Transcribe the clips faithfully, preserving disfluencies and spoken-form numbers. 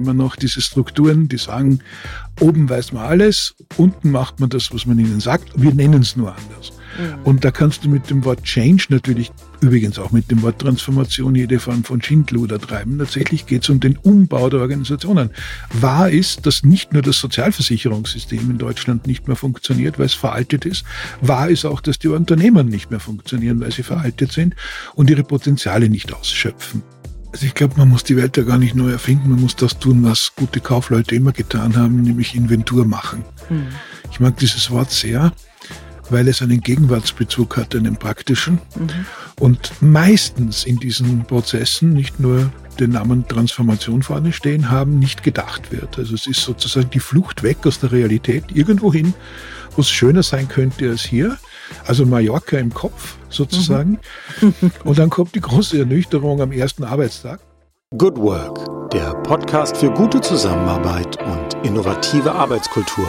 immer noch diese Strukturen, die sagen, oben weiß man alles, unten macht man das, was man ihnen sagt, wir nennen es nur anders. Mhm. Und da kannst du mit dem Wort Change natürlich, übrigens auch mit dem Wort Transformation, jede Form von Schindluder treiben. Tatsächlich geht es um den Umbau der Organisationen. Wahr ist, dass nicht nur das Sozialversicherungssystem in Deutschland nicht mehr funktioniert, weil es veraltet ist. Wahr ist auch, dass die Unternehmen nicht mehr funktionieren, weil sie veraltet sind und ihre Potenziale nicht ausschöpfen. Also ich glaube, man muss die Welt ja gar nicht neu erfinden. Man muss das tun, was gute Kaufleute immer getan haben, nämlich Inventur machen. Mhm. Ich mag dieses Wort sehr, weil es einen Gegenwartsbezug hat, einen praktischen. Mhm. Und meistens in diesen Prozessen nicht nur den Namen Transformation vorne stehen haben, nicht gedacht wird. Also es ist sozusagen die Flucht weg aus der Realität, irgendwo hin, wo es schöner sein könnte als hier. Also Mallorca im Kopf sozusagen. Mhm. Und dann kommt die große Ernüchterung am ersten Arbeitstag. Good Work, der Podcast für gute Zusammenarbeit und innovative Arbeitskultur.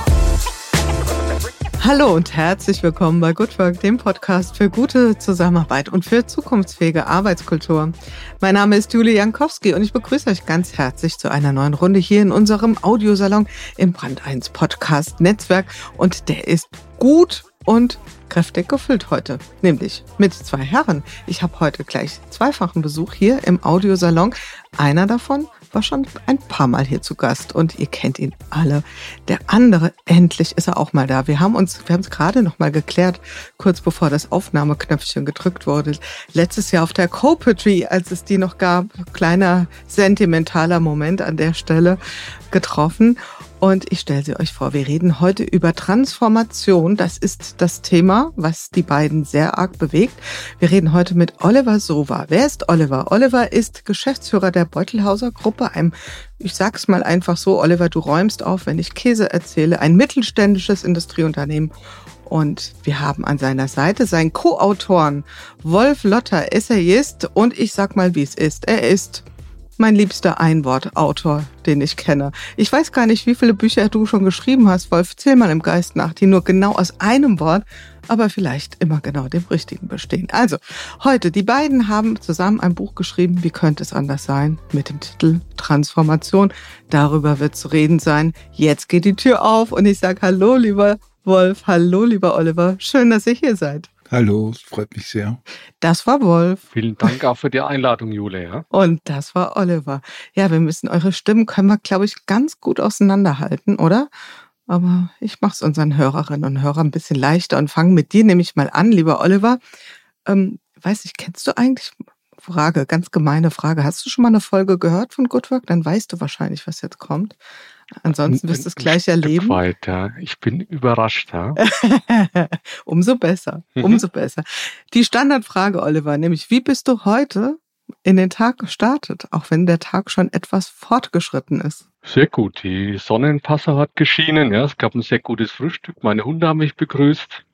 Hallo und herzlich willkommen bei Good Work, dem Podcast für gute Zusammenarbeit und für zukunftsfähige Arbeitskultur. Mein Name ist Julie Jankowski und ich begrüße euch ganz herzlich zu einer neuen Runde hier in unserem Audiosalon im Brand eins Podcast Netzwerk. Und der ist gut und kräftig gefüllt heute, nämlich mit zwei Herren. Ich habe heute gleich zweifachen Besuch hier im Audiosalon. Einer davon war schon ein paar Mal hier zu Gast und ihr kennt ihn alle. Der andere, endlich ist er auch mal da. Wir haben uns, wir haben es gerade noch mal geklärt, kurz bevor das Aufnahmeknöpfchen gedrückt wurde. Letztes Jahr auf der Co-Petry, als es die noch gab, kleiner sentimentaler Moment an der Stelle getroffen. Und ich stelle sie euch vor, wir reden heute über Transformation. Das ist das Thema, was die beiden sehr arg bewegt. Wir reden heute mit Oliver Sowa. Wer ist Oliver? Oliver ist Geschäftsführer der Beutelhauser Gruppe, einem, ich sag's mal einfach so, Oliver, du räumst auf, wenn ich Käse erzähle, ein mittelständisches Industrieunternehmen. Und wir haben an seiner Seite seinen Co-Autoren Wolf Lotter, Essayist, und ich sag mal, wie es ist. Er ist mein liebster Einwortautor, den ich kenne. Ich weiß gar nicht, wie viele Bücher du schon geschrieben hast, Wolf. Zähl mal im Geist nach, die nur genau aus einem Wort, aber vielleicht immer genau dem Richtigen bestehen. Also, heute, die beiden haben zusammen ein Buch geschrieben, wie könnte es anders sein, mit dem Titel Transformation. Darüber wird zu reden sein. Jetzt geht die Tür auf und ich sage hallo, lieber Wolf, hallo, lieber Oliver. Schön, dass ihr hier seid. Hallo, es freut mich sehr. Das war Wolf. Vielen Dank auch für die Einladung, Jule. Ja? Und das war Oliver. Ja, wir müssen eure Stimmen, können wir, glaube ich, ganz gut auseinanderhalten, oder? Aber ich mache es unseren Hörerinnen und Hörern ein bisschen leichter und fange mit dir nämlich mal an, lieber Oliver. Ähm, weiß ich, kennst du eigentlich, Frage, ganz gemeine Frage, hast du schon mal eine Folge gehört von Good Work? Dann weißt du wahrscheinlich, was jetzt kommt. Ansonsten wirst du es gleich erleben. Weit, ja. Ich bin überrascht. Ja. Umso besser, umso mhm. besser. Die Standardfrage, Oliver, nämlich, wie bist du heute in den Tag gestartet, auch wenn der Tag schon etwas fortgeschritten ist? Sehr gut. Die Sonne in Passau hat geschienen. Ja. Es gab ein sehr gutes Frühstück. Meine Hunde haben mich begrüßt.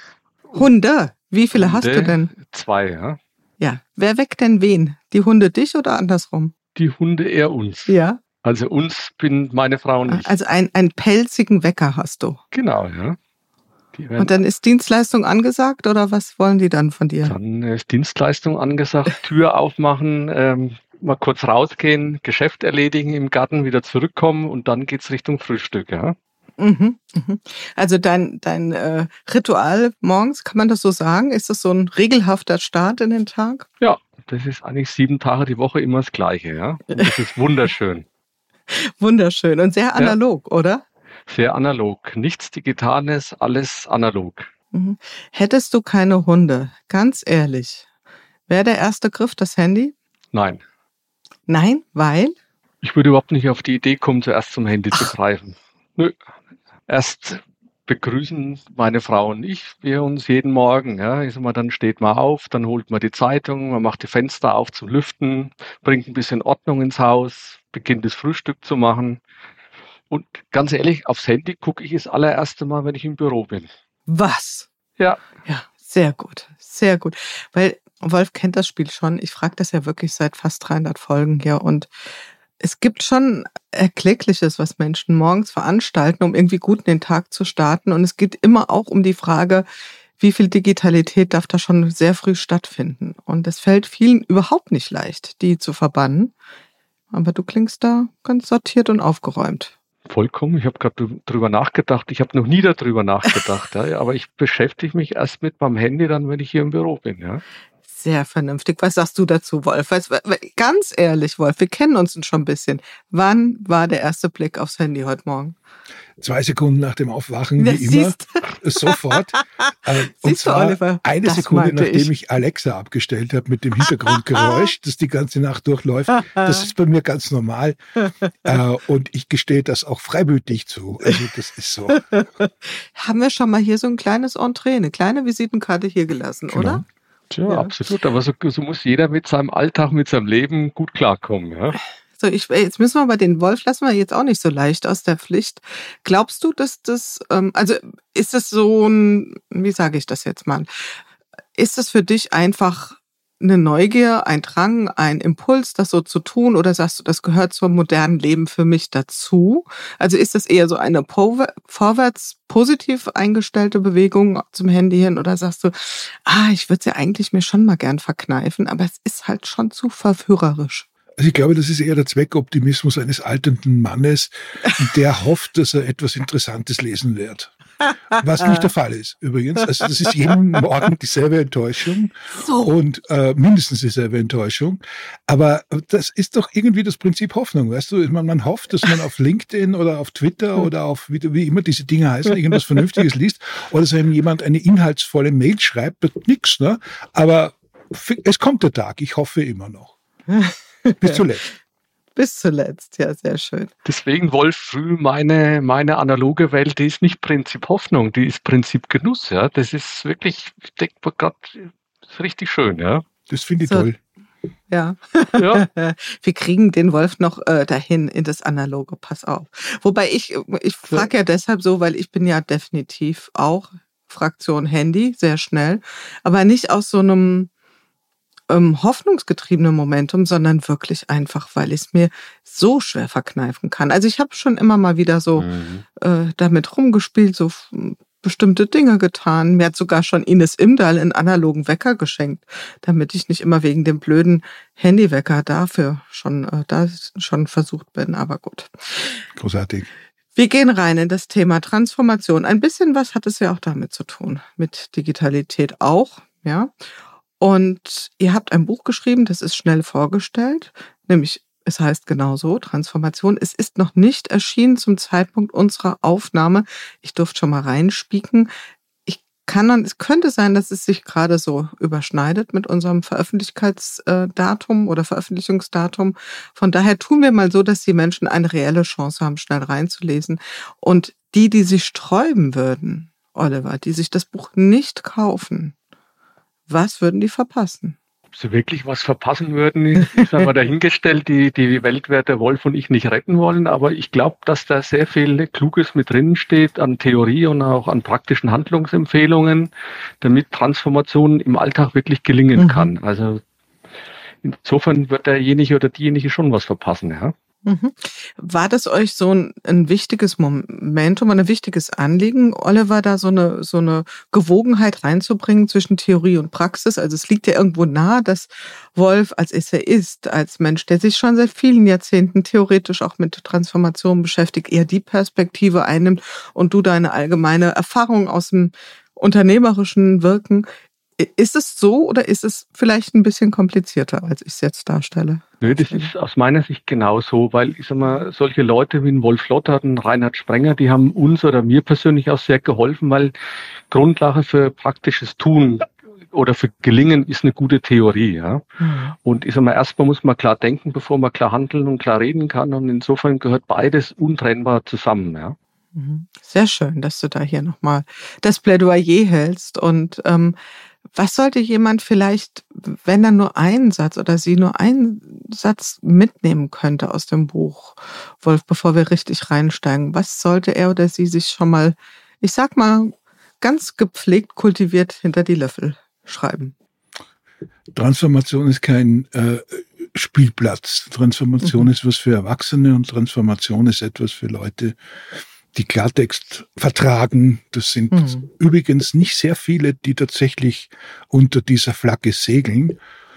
Hunde? Wie viele Hunde, hast du denn? Zwei, ja. Ja. Wer weckt denn wen? Die Hunde dich oder andersrum? Die Hunde eher uns. Ja. Also uns bin meine Frau und ich. Also ein, einen pelzigen Wecker hast du. Genau, ja. Und dann ist Dienstleistung angesagt oder was wollen die dann von dir? Dann ist Dienstleistung angesagt, Tür aufmachen, ähm, mal kurz rausgehen, Geschäft erledigen im Garten, wieder zurückkommen und dann geht's Richtung Frühstück, ja. Mhm, mhm. Also dein, dein äh, Ritual morgens, kann man das so sagen? Ist das so ein regelhafter Start in den Tag? Ja, das ist eigentlich sieben Tage die Woche immer das Gleiche, ja. Und das ist wunderschön. Wunderschön und sehr analog, ja. Oder? Sehr analog. Nichts Digitales, alles analog. Mhm. Hättest du keine Hunde, ganz ehrlich, wäre der erste Griff das Handy? Nein. Nein, weil? Ich würde überhaupt nicht auf die Idee kommen, zuerst zum Handy Ach. zu greifen. Nö. Erst begrüßen meine Frau und ich wir uns jeden Morgen. Ja. Ich sag mal, dann steht man auf, dann holt man die Zeitung, man macht die Fenster auf zum Lüften, bringt ein bisschen Ordnung ins Haus, beginnt das Frühstück zu machen. Und ganz ehrlich, aufs Handy gucke ich das allererste Mal, wenn ich im Büro bin. Was? Ja. Ja, sehr gut, sehr gut. Weil Wolf kennt das Spiel schon. Ich frage das ja wirklich seit fast dreihundert Folgen hier. Und es gibt schon Erkleckliches, was Menschen morgens veranstalten, um irgendwie gut in den Tag zu starten. Und es geht immer auch um die Frage, wie viel Digitalität darf da schon sehr früh stattfinden. Und es fällt vielen überhaupt nicht leicht, die zu verbannen. Aber du klingst da ganz sortiert und aufgeräumt. Vollkommen. Ich habe gerade drüber nachgedacht. Ich habe noch nie darüber nachgedacht. Ja, aber ich beschäftige mich erst mit meinem Handy dann, wenn ich hier im Büro bin. Ja. Sehr vernünftig. Was sagst du dazu, Wolf? Ganz ehrlich, Wolf, wir kennen uns schon ein bisschen. Wann war der erste Blick aufs Handy heute Morgen? Zwei Sekunden nach dem Aufwachen, ja, wie immer, sofort. Äh, und zwar du, Oliver, eine Sekunde, nachdem ich. ich Alexa abgestellt habe mit dem Hintergrundgeräusch, das die ganze Nacht durchläuft. Das ist bei mir ganz normal. Äh, und ich gestehe das auch freiwillig zu. Also das ist so. Haben wir schon mal hier so ein kleines Entree, eine kleine Visitenkarte hier gelassen, genau. Oder? Tja, ja. Absolut. Aber so, so muss jeder mit seinem Alltag, mit seinem Leben gut klarkommen. Ja. So, ich, jetzt müssen wir aber den Wolf lassen wir jetzt auch nicht so leicht aus der Pflicht. Glaubst du, dass das, ähm, also ist das so ein, wie sage ich das jetzt mal, ist das für dich einfach eine Neugier, ein Drang, ein Impuls, das so zu tun, oder sagst du, das gehört zum modernen Leben für mich dazu? Also ist das eher so eine vorwärts positiv eingestellte Bewegung zum Handy hin, oder sagst du, ah, ich würde es ja eigentlich mir schon mal gern verkneifen, aber es ist halt schon zu verführerisch? Also ich glaube, das ist eher der Zweckoptimismus eines alternden Mannes, der hofft, dass er etwas Interessantes lesen wird. Was nicht der Fall ist, übrigens. Also das ist jeden Morgen dieselbe Enttäuschung so. und äh, mindestens dieselbe Enttäuschung. Aber das ist doch irgendwie das Prinzip Hoffnung, weißt du? Man, man hofft, dass man auf LinkedIn oder auf Twitter oder auf, wie, wie immer diese Dinge heißen, irgendwas Vernünftiges liest, oder dass einem jemand eine inhaltsvolle Mail schreibt, wird nix, ne? Aber es kommt der Tag, ich hoffe immer noch. Bis zuletzt. Bis zuletzt, ja, sehr schön. Deswegen, Wolf, früh meine, meine analoge Welt, die ist nicht Prinzip Hoffnung, die ist Prinzip Genuss, ja. Das ist wirklich, ich denke mal gerade, richtig schön, ja. Das finde ich so. toll. Ja. ja. Wir kriegen den Wolf noch äh, dahin in das Analoge, pass auf. Wobei ich, ich frage ja. ja deshalb so, weil ich bin ja definitiv auch Fraktion Handy, sehr schnell, aber nicht aus so einem ähm, hoffnungsgetriebenen Momentum, sondern wirklich einfach, weil ich es mir so schwer verkneifen kann. Also ich habe schon immer mal wieder so mhm. äh, damit rumgespielt, so f- bestimmte Dinge getan. Mir hat sogar schon Ines Imdahl einen analogen Wecker geschenkt, damit ich nicht immer wegen dem blöden Handywecker dafür schon, äh, da schon versucht bin. Aber gut. Großartig. Wir gehen rein in das Thema Transformation. Ein bisschen was hat es ja auch damit zu tun, mit Digitalität auch, ja. Und ihr habt ein Buch geschrieben, das ist schnell vorgestellt, nämlich es heißt genauso, Transformation. Es ist noch nicht erschienen zum Zeitpunkt unserer Aufnahme. Ich durfte schon mal reinspieken. Ich kann dann, es könnte sein, dass es sich gerade so überschneidet mit unserem Veröffentlichkeitsdatum oder Veröffentlichungsdatum. Von daher tun wir mal so, dass die Menschen eine reelle Chance haben, schnell reinzulesen. Und die, die sich sträuben würden, Oliver, die sich das Buch nicht kaufen, was würden die verpassen? Ob sie wirklich was verpassen würden, ist einmal dahingestellt. Die, die Welt wird der Wolf und ich nicht retten wollen. Aber ich glaube, dass da sehr viel Kluges mit drin steht an Theorie und auch an praktischen Handlungsempfehlungen, damit Transformation im Alltag wirklich gelingen mhm. kann. Also insofern wird derjenige oder diejenige schon was verpassen, ja. Mhm. War das euch so ein, ein wichtiges Momentum, ein wichtiges Anliegen, Oliver, da so eine, so eine Gewogenheit reinzubringen zwischen Theorie und Praxis? Also es liegt ja irgendwo nahe, dass Wolf als Essayist, als Mensch, der sich schon seit vielen Jahrzehnten theoretisch auch mit Transformation beschäftigt, eher die Perspektive einnimmt und du deine allgemeine Erfahrung aus dem unternehmerischen Wirken. Ist es so oder ist es vielleicht ein bisschen komplizierter, als ich es jetzt darstelle? Nö, das ist aus meiner Sicht genauso, weil ich sag mal, solche Leute wie ein Wolf Lottert, ein Reinhard Sprenger, die haben uns oder mir persönlich auch sehr geholfen, weil Grundlage für praktisches Tun oder für Gelingen ist eine gute Theorie, ja. Mhm. Und ich sag mal, erstmal muss man klar denken, bevor man klar handeln und klar reden kann. Und insofern gehört beides untrennbar zusammen, ja. Sehr schön, dass du da hier nochmal das Plädoyer hältst. Und ähm, was sollte jemand vielleicht, wenn er nur einen Satz oder sie nur einen Satz mitnehmen könnte aus dem Buch, Wolf, bevor wir richtig reinsteigen, was sollte er oder sie sich schon mal, ich sag mal, ganz gepflegt, kultiviert hinter die Löffel schreiben? Transformation ist kein äh, Spielplatz. Transformation mhm. ist was für Erwachsene und Transformation ist etwas für Leute, die Klartext vertragen. Das sind mhm. übrigens nicht sehr viele, die tatsächlich unter dieser Flagge segeln.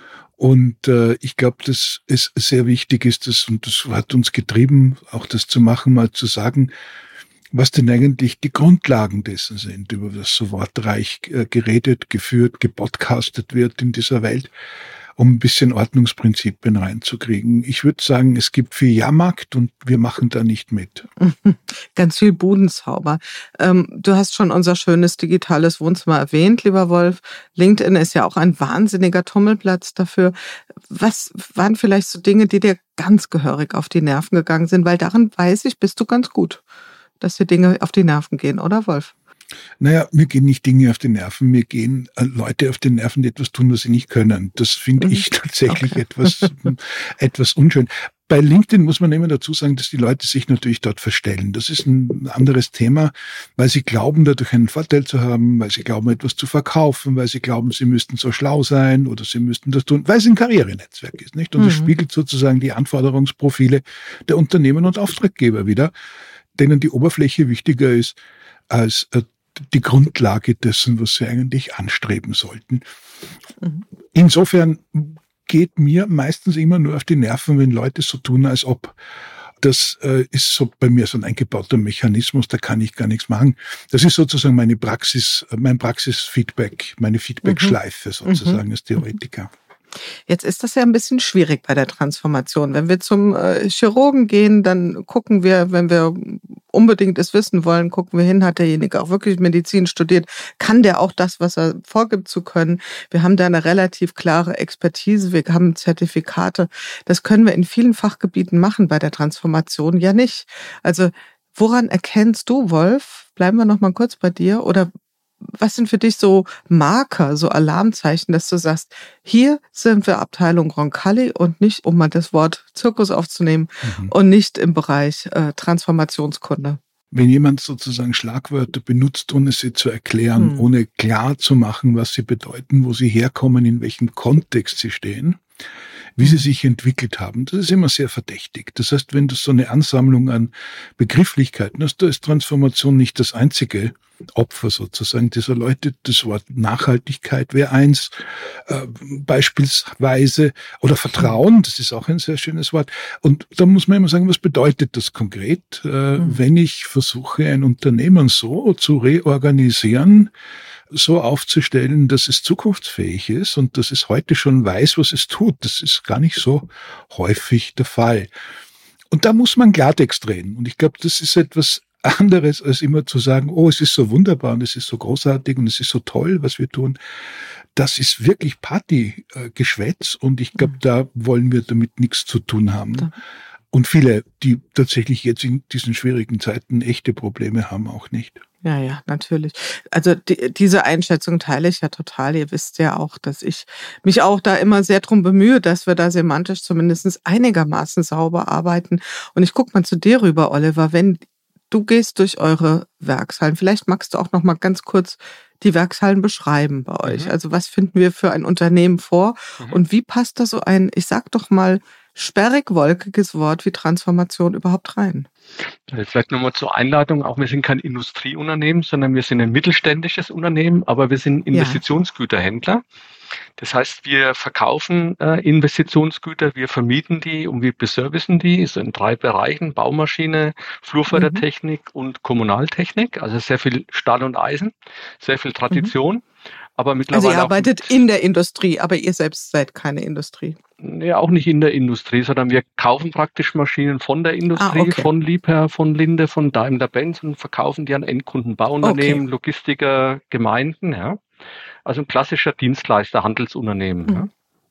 Und äh, ich glaube, dass es sehr wichtig ist, dass, und das hat uns getrieben, auch das zu machen, mal zu sagen, was denn eigentlich die Grundlagen dessen sind, über das so wortreich äh, geredet, geführt, gepodcastet wird in dieser Welt, um ein bisschen Ordnungsprinzipien reinzukriegen. Ich würde sagen, es gibt viel Jahrmarkt und wir machen da nicht mit. Ganz viel Budenzauber. Ähm, du hast schon unser schönes digitales Wohnzimmer erwähnt, lieber Wolf. LinkedIn ist ja auch ein wahnsinniger Tummelplatz dafür. Was waren vielleicht so Dinge, die dir ganz gehörig auf die Nerven gegangen sind? Weil darin, weiß ich, bist du ganz gut, dass dir Dinge auf die Nerven gehen, oder Wolf? Naja, mir gehen nicht Dinge auf die Nerven, mir gehen äh, Leute auf die Nerven, die etwas tun, was sie nicht können. Das finde Mhm. ich tatsächlich Okay. etwas, etwas unschön. Bei LinkedIn muss man immer dazu sagen, dass die Leute sich natürlich dort verstellen. Das ist ein anderes Thema, weil sie glauben, dadurch einen Vorteil zu haben, weil sie glauben, etwas zu verkaufen, weil sie glauben, sie müssten so schlau sein oder sie müssten das tun, weil es ein Karrierenetzwerk ist, nicht? Und es Mhm. spiegelt sozusagen die Anforderungsprofile der Unternehmen und Auftraggeber wider, denen die Oberfläche wichtiger ist als äh, die Grundlage dessen, was sie eigentlich anstreben sollten. Mhm. Insofern geht mir meistens immer nur auf die Nerven, wenn Leute so tun, als ob. Das äh, ist so bei mir so ein eingebauter Mechanismus, da kann ich gar nichts machen. Das ist sozusagen meine Praxis, mein Praxisfeedback, meine Feedback-Schleife sozusagen als Theoretiker. Jetzt ist das ja ein bisschen schwierig bei der Transformation. Wenn wir zum äh, Chirurgen gehen, dann gucken wir, wenn wir unbedingt es wissen wollen, gucken wir hin, hat derjenige auch wirklich Medizin studiert, kann der auch das, was er vorgibt zu können. Wir haben da eine relativ klare Expertise, wir haben Zertifikate. Das können wir in vielen Fachgebieten machen, bei der Transformation ja nicht. Also woran erkennst du, Wolf, bleiben wir noch mal kurz bei dir, oder was sind für dich so Marker, so Alarmzeichen, dass du sagst, hier sind wir Abteilung Roncalli und nicht, um mal das Wort Zirkus aufzunehmen, Mhm. und nicht im Bereich äh, Transformationskunde? Wenn jemand sozusagen Schlagwörter benutzt, ohne sie zu erklären, Hm. ohne klar zu machen, was sie bedeuten, wo sie herkommen, in welchem Kontext sie stehen, wie sie sich entwickelt haben, das ist immer sehr verdächtig. Das heißt, wenn du so eine Ansammlung an Begrifflichkeiten hast, da ist Transformation nicht das einzige Opfer sozusagen dieser Leute. Das Wort Nachhaltigkeit wäre eins, äh, beispielsweise, oder Vertrauen, das ist auch ein sehr schönes Wort. Und da muss man immer sagen, was bedeutet das konkret, äh, Mhm. wenn ich versuche, ein Unternehmen so zu reorganisieren, so aufzustellen, dass es zukunftsfähig ist und dass es heute schon weiß, was es tut. Das ist gar nicht so häufig der Fall. Und da muss man Klartext reden. Und ich glaube, das ist etwas anderes, als immer zu sagen, oh, es ist so wunderbar und es ist so großartig und es ist so toll, was wir tun. Das ist wirklich Partygeschwätz und ich glaube, da wollen wir damit nichts zu tun haben. Ja. Und viele, die tatsächlich jetzt in diesen schwierigen Zeiten echte Probleme haben, auch nicht. Ja, ja, natürlich. Also die, diese Einschätzung teile ich ja total. Ihr wisst ja auch, dass ich mich auch da immer sehr drum bemühe, dass wir da semantisch zumindest einigermaßen sauber arbeiten. Und ich guck mal zu dir rüber, Oliver, wenn du gehst durch eure Werkshallen, vielleicht magst du auch noch mal ganz kurz die Werkshallen beschreiben bei euch. Mhm. Also was finden wir für ein Unternehmen vor Mhm. und wie passt da so ein, ich sag doch mal, sperrig-wolkiges Wort wie Transformation überhaupt rein? Also vielleicht nochmal zur Einladung, auch wir sind kein Industrieunternehmen, sondern wir sind ein mittelständisches Unternehmen, aber wir sind Investitionsgüterhändler. Das heißt, wir verkaufen äh, Investitionsgüter, wir vermieten die und wir beservicen die, so in drei Bereichen: Baumaschine, Flurfördertechnik und Kommunaltechnik, also sehr viel Stahl und Eisen, sehr viel Tradition. Aber Also mittlerweile ihr arbeitet auch, in der Industrie, aber ihr selbst seid keine Industrie. ja, auch nicht in der Industrie, sondern wir kaufen praktisch Maschinen von der Industrie, Ah, okay. von Liebherr, von Linde, von Daimler-Benz und verkaufen die an Endkunden, Bauunternehmen, Okay. Logistiker, Gemeinden. Ja. Also ein klassischer Dienstleister, Handelsunternehmen. Mhm. Ja.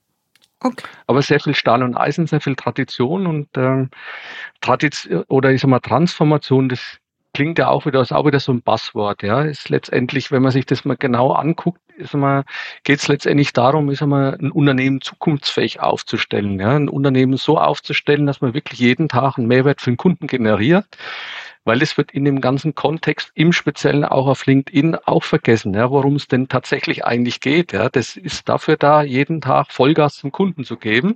Okay. Aber sehr viel Stahl und Eisen, sehr viel Tradition und ähm, Tradition oder ich sag mal Transformation, das klingt ja auch wieder, ist auch wieder so ein Buzzword, ja. Ist letztendlich, wenn man sich das mal genau anguckt, ist mal, geht es letztendlich darum, ist mal ein Unternehmen zukunftsfähig aufzustellen, ja. Ein Unternehmen so aufzustellen, dass man wirklich jeden Tag einen Mehrwert für den Kunden generiert. Weil es wird in dem ganzen Kontext, im Speziellen auch auf LinkedIn, auch vergessen, ja, worum es denn tatsächlich eigentlich geht. Ja. Das ist dafür da, jeden Tag Vollgas zum Kunden zu geben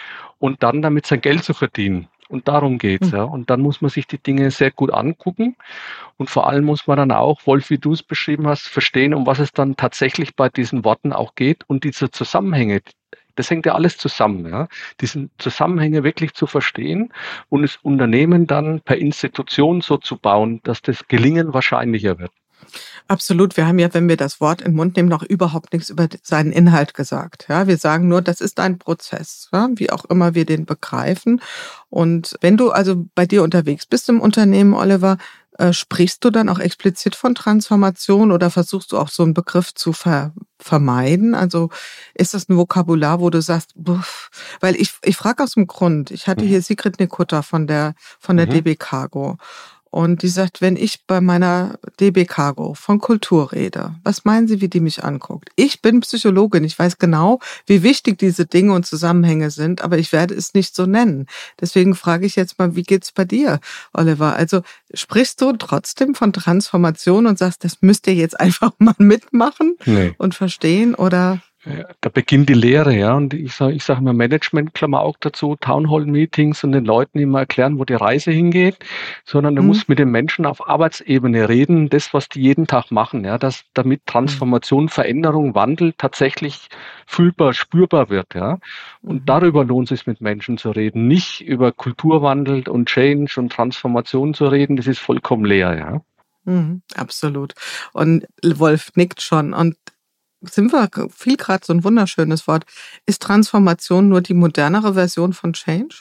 und dann damit sein Geld zu verdienen. Und darum geht's. Ja. Und dann muss man sich die Dinge sehr gut angucken. Und vor allem muss man dann auch, Wolf, wie du es beschrieben hast, verstehen, um was es dann tatsächlich bei diesen Worten auch geht und diese Zusammenhänge. Das hängt ja alles zusammen. Ja? Diesen Zusammenhänge wirklich zu verstehen und das Unternehmen dann per Institution so zu bauen, dass das Gelingen wahrscheinlicher wird. Absolut. Wir haben ja, wenn wir das Wort in den Mund nehmen, noch überhaupt nichts über seinen Inhalt gesagt. Ja, wir sagen nur, das ist ein Prozess, ja, wie auch immer wir den begreifen. Und wenn du also bei dir unterwegs bist im Unternehmen, Oliver, äh, sprichst du dann auch explizit von Transformation oder versuchst du auch so einen Begriff zu ver- vermeiden? Also ist das ein Vokabular, wo du sagst, buff, weil ich ich frage aus dem Grund. Ich hatte hier Sigrid Nikutta von der von der Mhm. D B Cargo. Und die sagt, wenn ich bei meiner D B Cargo von Kultur rede, was meinen Sie, wie die mich anguckt? Ich bin Psychologin, ich weiß genau, wie wichtig diese Dinge und Zusammenhänge sind, aber ich werde es nicht so nennen. Deswegen frage ich jetzt mal, wie geht's bei dir, Oliver? Also sprichst du trotzdem von Transformation und sagst, das müsst ihr jetzt einfach mal mitmachen Nee. und verstehen oder? Ja, da beginnt die Lehre, ja. Und ich sage ich sag immer Management, Klammer auch dazu, Townhall-Meetings und den Leuten immer erklären, wo die Reise hingeht, sondern du Mhm. musst mit den Menschen auf Arbeitsebene reden, das, was die jeden Tag machen, ja, dass damit Transformation, Veränderung, Wandel tatsächlich fühlbar, spürbar wird, ja. Und Mhm. darüber lohnt es sich mit Menschen zu reden, nicht über Kulturwandel und Change und Transformation zu reden, das ist vollkommen leer, ja. Mhm, absolut. Und Wolf nickt schon. Und sind wir, fiel gerade so ein wunderschönes Wort. Ist Transformation nur die modernere Version von Change?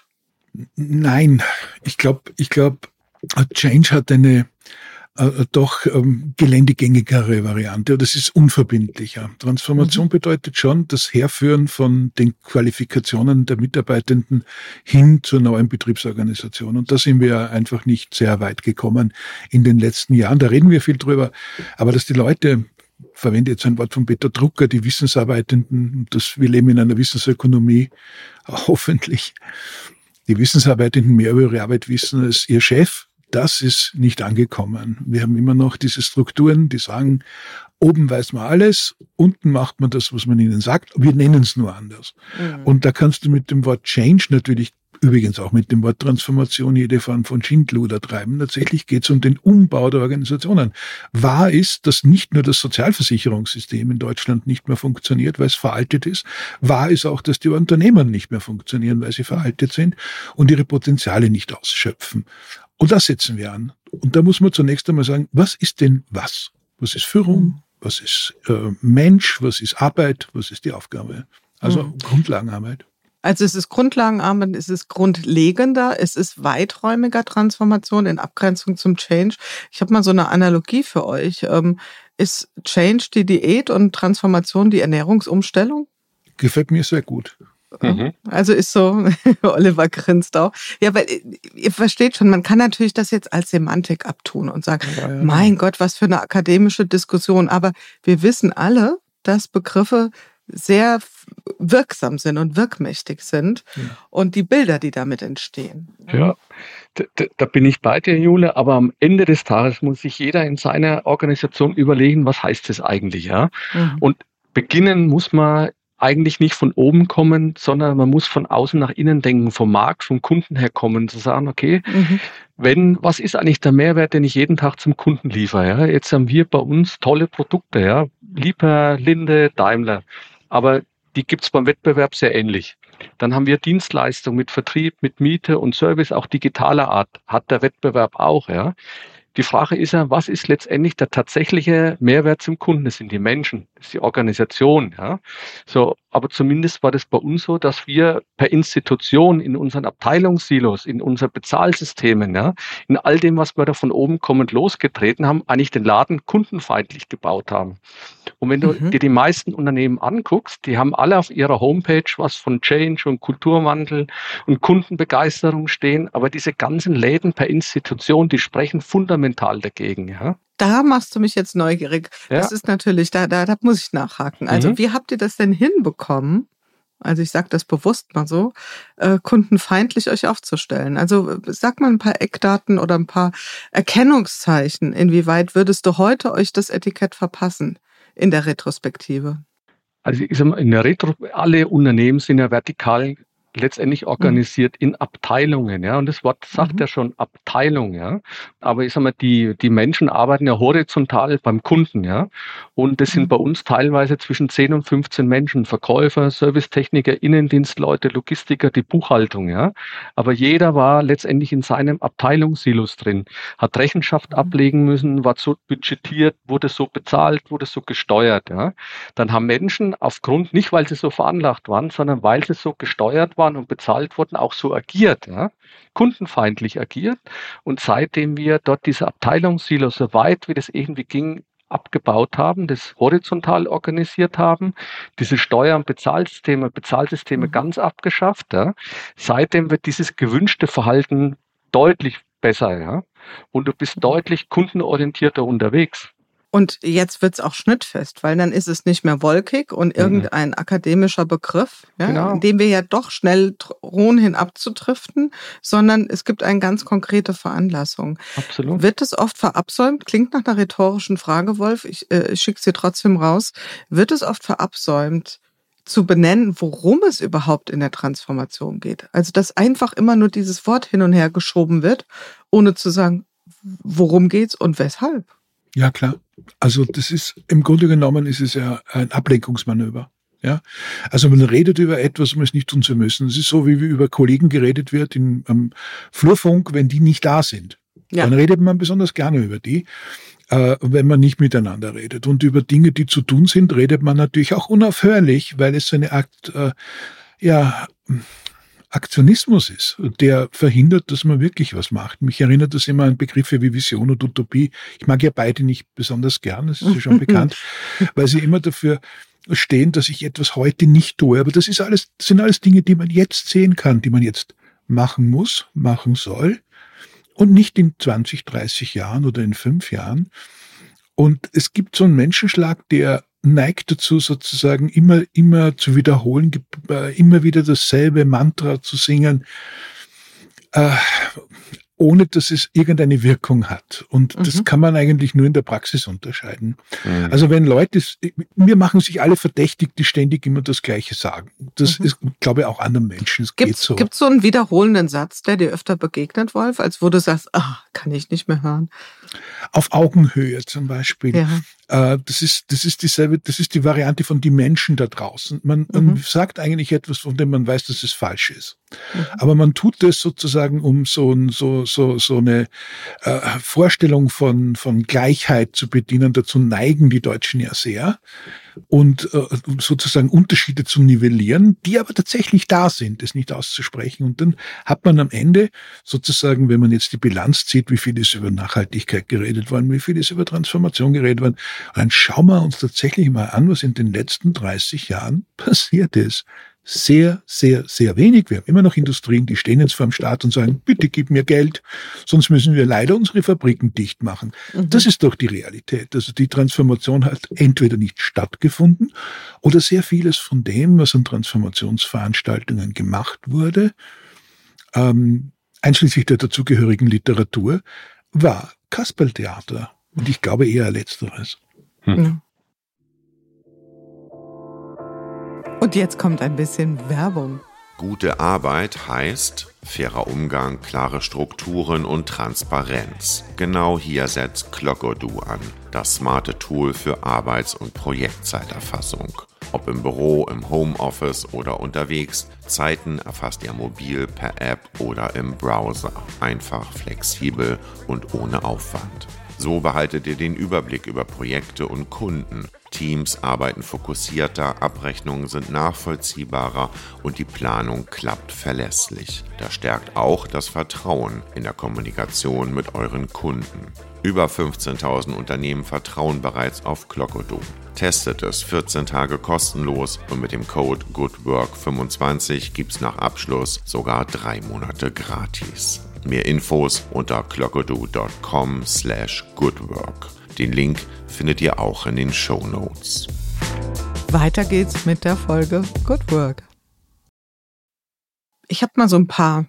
Nein, ich glaube, ich glaube, Change hat eine äh, doch ähm, geländegängigere Variante. Das ist unverbindlicher. Transformation Mhm. bedeutet schon das Herführen von den Qualifikationen der Mitarbeitenden hin zur neuen Betriebsorganisation. Und da sind wir ja einfach nicht sehr weit gekommen in den letzten Jahren. Da reden wir viel drüber. Aber dass die Leute, verwende jetzt ein Wort von Peter Drucker, die Wissensarbeitenden, das, wir leben in einer Wissensökonomie, hoffentlich, die Wissensarbeitenden mehr über ihre Arbeit wissen als ihr Chef, das ist nicht angekommen. Wir haben immer noch diese Strukturen, die sagen, oben weiß man alles, unten macht man das, was man ihnen sagt, wir nennen es nur anders. Mhm. Und da kannst du mit dem Wort Change natürlich, übrigens auch mit dem Wort Transformation, jede Form von Schindluder treiben. Tatsächlich geht es um den Umbau der Organisationen. Wahr ist, dass nicht nur das Sozialversicherungssystem in Deutschland nicht mehr funktioniert, weil es veraltet ist. Wahr ist auch, dass die Unternehmen nicht mehr funktionieren, weil sie veraltet sind und ihre Potenziale nicht ausschöpfen. Und das setzen wir an. Und da muss man zunächst einmal sagen, was ist denn was? Was ist Führung? Was ist äh, Mensch? Was ist Arbeit? Was ist die Aufgabe? Also Mhm. Grundlagenarbeit. Also es ist Grundlagenarbeit, es ist grundlegender, es ist weiträumiger Transformation in Abgrenzung zum Change. Ich habe mal so eine Analogie für euch. Ähm, ist Change die Diät und Transformation die Ernährungsumstellung? Gefällt mir sehr gut. Mhm. Also ist so, Oliver grinst auch. Ja, weil ihr versteht schon, man kann natürlich das jetzt als Semantik abtun und sagen, Ja, ja, mein Gott, was für eine akademische Diskussion. Aber wir wissen alle, dass Begriffe sehr wirksam sind und wirkmächtig sind Ja. und die Bilder, die damit entstehen. Ja, da, da, da bin ich bei dir, Jule, aber am Ende des Tages muss sich jeder in seiner Organisation überlegen, was heißt das eigentlich, ja? Mhm. Und beginnen muss man eigentlich nicht von oben kommen, sondern man muss von außen nach innen denken, vom Markt, vom Kunden her kommen, zu sagen, okay, Mhm. wenn, was ist eigentlich der Mehrwert, den ich jeden Tag zum Kunden liefere? Ja? Jetzt haben wir bei uns tolle Produkte, ja, Liebherr, Linde, Daimler, aber die gibt's beim Wettbewerb sehr ähnlich. Dann haben wir Dienstleistungen mit Vertrieb, mit Miete und Service, auch digitaler Art, hat der Wettbewerb auch, ja. Die Frage ist ja, was ist letztendlich der tatsächliche Mehrwert zum Kunden? Das sind die Menschen, das ist die Organisation, ja. So, aber zumindest war das bei uns so, dass wir per Institution in unseren Abteilungssilos, in unseren Bezahlsystemen, ja, in all dem, was wir da von oben kommend losgetreten haben, eigentlich den Laden kundenfeindlich gebaut haben. Und wenn du Mhm. dir die meisten Unternehmen anguckst, die haben alle auf ihrer Homepage was von Change und Kulturwandel und Kundenbegeisterung stehen, aber diese ganzen Läden per Institution, die sprechen fundamental dagegen, ja. Da machst du mich jetzt neugierig. Ja. Das ist natürlich, da, da, da muss ich nachhaken. Also Mhm. wie habt ihr das denn hinbekommen? Also ich sage das bewusst mal so, äh, kundenfeindlich euch aufzustellen. Also äh, sag mal ein paar Eckdaten oder ein paar Erkennungszeichen. Inwieweit würdest du heute euch das Etikett verpassen in der Retrospektive? Also ich sag mal, in der Retro, alle Unternehmen sind ja vertikal letztendlich organisiert in Abteilungen, ja. Und das Wort sagt Mhm. ja schon Abteilung, ja. Aber ich sag mal, die, die Menschen arbeiten ja horizontal beim Kunden, ja. Und das sind Mhm. bei uns teilweise zwischen zehn und fünfzehn Menschen, Verkäufer, Servicetechniker, Innendienstleute, Logistiker, die Buchhaltung, ja. Aber jeder war letztendlich in seinem Abteilungssilos drin, hat Rechenschaft Mhm. ablegen müssen, war so budgetiert, wurde so bezahlt, wurde so gesteuert, ja. Dann haben Menschen aufgrund, nicht weil sie so veranlagt waren, sondern weil sie so gesteuert waren und bezahlt wurden, auch so agiert, ja, kundenfeindlich agiert. Und seitdem wir dort diese Abteilungssilos, so weit wie das irgendwie ging, abgebaut haben, das horizontal organisiert haben, diese Steuer- und Bezahlsysteme, Bezahlsysteme Mhm. ganz abgeschafft, ja. Seitdem wird dieses gewünschte Verhalten deutlich besser, ja. Und du bist deutlich kundenorientierter unterwegs. Und jetzt wird's auch schnittfest, weil dann ist es nicht mehr wolkig und Mhm. irgendein akademischer Begriff, ja, Genau. in dem wir ja doch schnell drohen hin abzudriften, sondern es gibt eine ganz konkrete Veranlassung. Absolut. Wird es oft verabsäumt? Klingt nach einer rhetorischen Frage, Wolf. Ich, äh, ich schicke sie trotzdem raus. Wird es oft verabsäumt, zu benennen, worum es überhaupt in der Transformation geht? Also, dass einfach immer nur dieses Wort hin und her geschoben wird, ohne zu sagen, worum geht's und weshalb? Ja, klar. Also das ist, im Grunde genommen ist es ja ein Ablenkungsmanöver. Ja, also man redet über etwas, um es nicht tun zu müssen. Es ist so, wie über Kollegen geredet wird im am Flurfunk, wenn die nicht da sind. Ja. Dann redet man besonders gerne über die, äh, wenn man nicht miteinander redet. Und über Dinge, die zu tun sind, redet man natürlich auch unaufhörlich, weil es so eine Art, äh, ja, Aktionismus ist, der verhindert, dass man wirklich was macht. Mich erinnert das immer an Begriffe wie Vision und Utopie. Ich mag ja beide nicht besonders gern, das ist ja schon bekannt, weil sie immer dafür stehen, dass ich etwas heute nicht tue. Aber das ist alles, das sind alles Dinge, die man jetzt sehen kann, die man jetzt machen muss, machen soll und nicht in zwanzig, dreißig Jahren oder in fünf Jahren. Und es gibt so einen Menschenschlag, der neigt dazu, sozusagen immer, immer zu wiederholen, immer wieder dasselbe Mantra zu singen, äh, ohne dass es irgendeine Wirkung hat. Und mhm. das kann man eigentlich nur in der Praxis unterscheiden. Mhm. Also wenn Leute, wir machen sich alle verdächtig, die ständig immer das Gleiche sagen. Das mhm. ist, glaube ich, auch anderen Menschen. Es Gibt's, geht so. Gibt es so einen wiederholenden Satz, der dir öfter begegnet, Wolf, als wo du sagst, ah, kann ich nicht mehr hören? Auf Augenhöhe zum Beispiel. Ja. Äh, das ist, das ist dieselbe, das ist die Variante von die Menschen da draußen. Man, man mhm. sagt eigentlich etwas, von dem man weiß, dass es falsch ist. Mhm. Aber man tut das sozusagen, um so, so, so, so eine äh, Vorstellung von, von Gleichheit zu bedienen. Dazu neigen die Deutschen ja sehr. Und äh, sozusagen Unterschiede zu nivellieren, die aber tatsächlich da sind, es nicht auszusprechen. Und dann hat man am Ende sozusagen, wenn man jetzt die Bilanz zieht, wie viel ist über Nachhaltigkeit geredet worden, wie viel ist über Transformation geredet worden, dann schauen wir uns tatsächlich mal an, was in den letzten dreißig Jahren passiert ist. Sehr, sehr, sehr wenig. Wir haben immer noch Industrien, die stehen jetzt vor dem Staat und sagen, bitte gib mir Geld, sonst müssen wir leider unsere Fabriken dicht machen. Mhm. Das ist doch die Realität. Also die Transformation hat entweder nicht stattgefunden oder sehr vieles von dem, was an Transformationsveranstaltungen gemacht wurde, ähm, einschließlich der dazugehörigen Literatur, war Kasperltheater. Und ich glaube eher Letzteres. Hm. Ja. Und jetzt kommt ein bisschen Werbung. Gute Arbeit heißt fairer Umgang, klare Strukturen und Transparenz. Genau hier setzt Clockodoo an, das smarte Tool für Arbeits- und Projektzeiterfassung. Ob im Büro, im Homeoffice oder unterwegs, Zeiten erfasst ihr mobil, per App oder im Browser. Einfach, flexibel und ohne Aufwand. So behaltet ihr den Überblick über Projekte und Kunden. Teams arbeiten fokussierter, Abrechnungen sind nachvollziehbarer und die Planung klappt verlässlich. Das stärkt auch das Vertrauen in der Kommunikation mit euren Kunden. Über fünfzehntausend Unternehmen vertrauen bereits auf Clockodoo. Testet es vierzehn Tage kostenlos und mit dem Code GOODWORK fünfundzwanzig gibt's nach Abschluss sogar drei Monate gratis. Mehr Infos unter clockodoo.com slash goodwork. Den Link findet ihr auch in den Shownotes. Weiter geht's mit der Folge Good Work. Ich habe mal so ein paar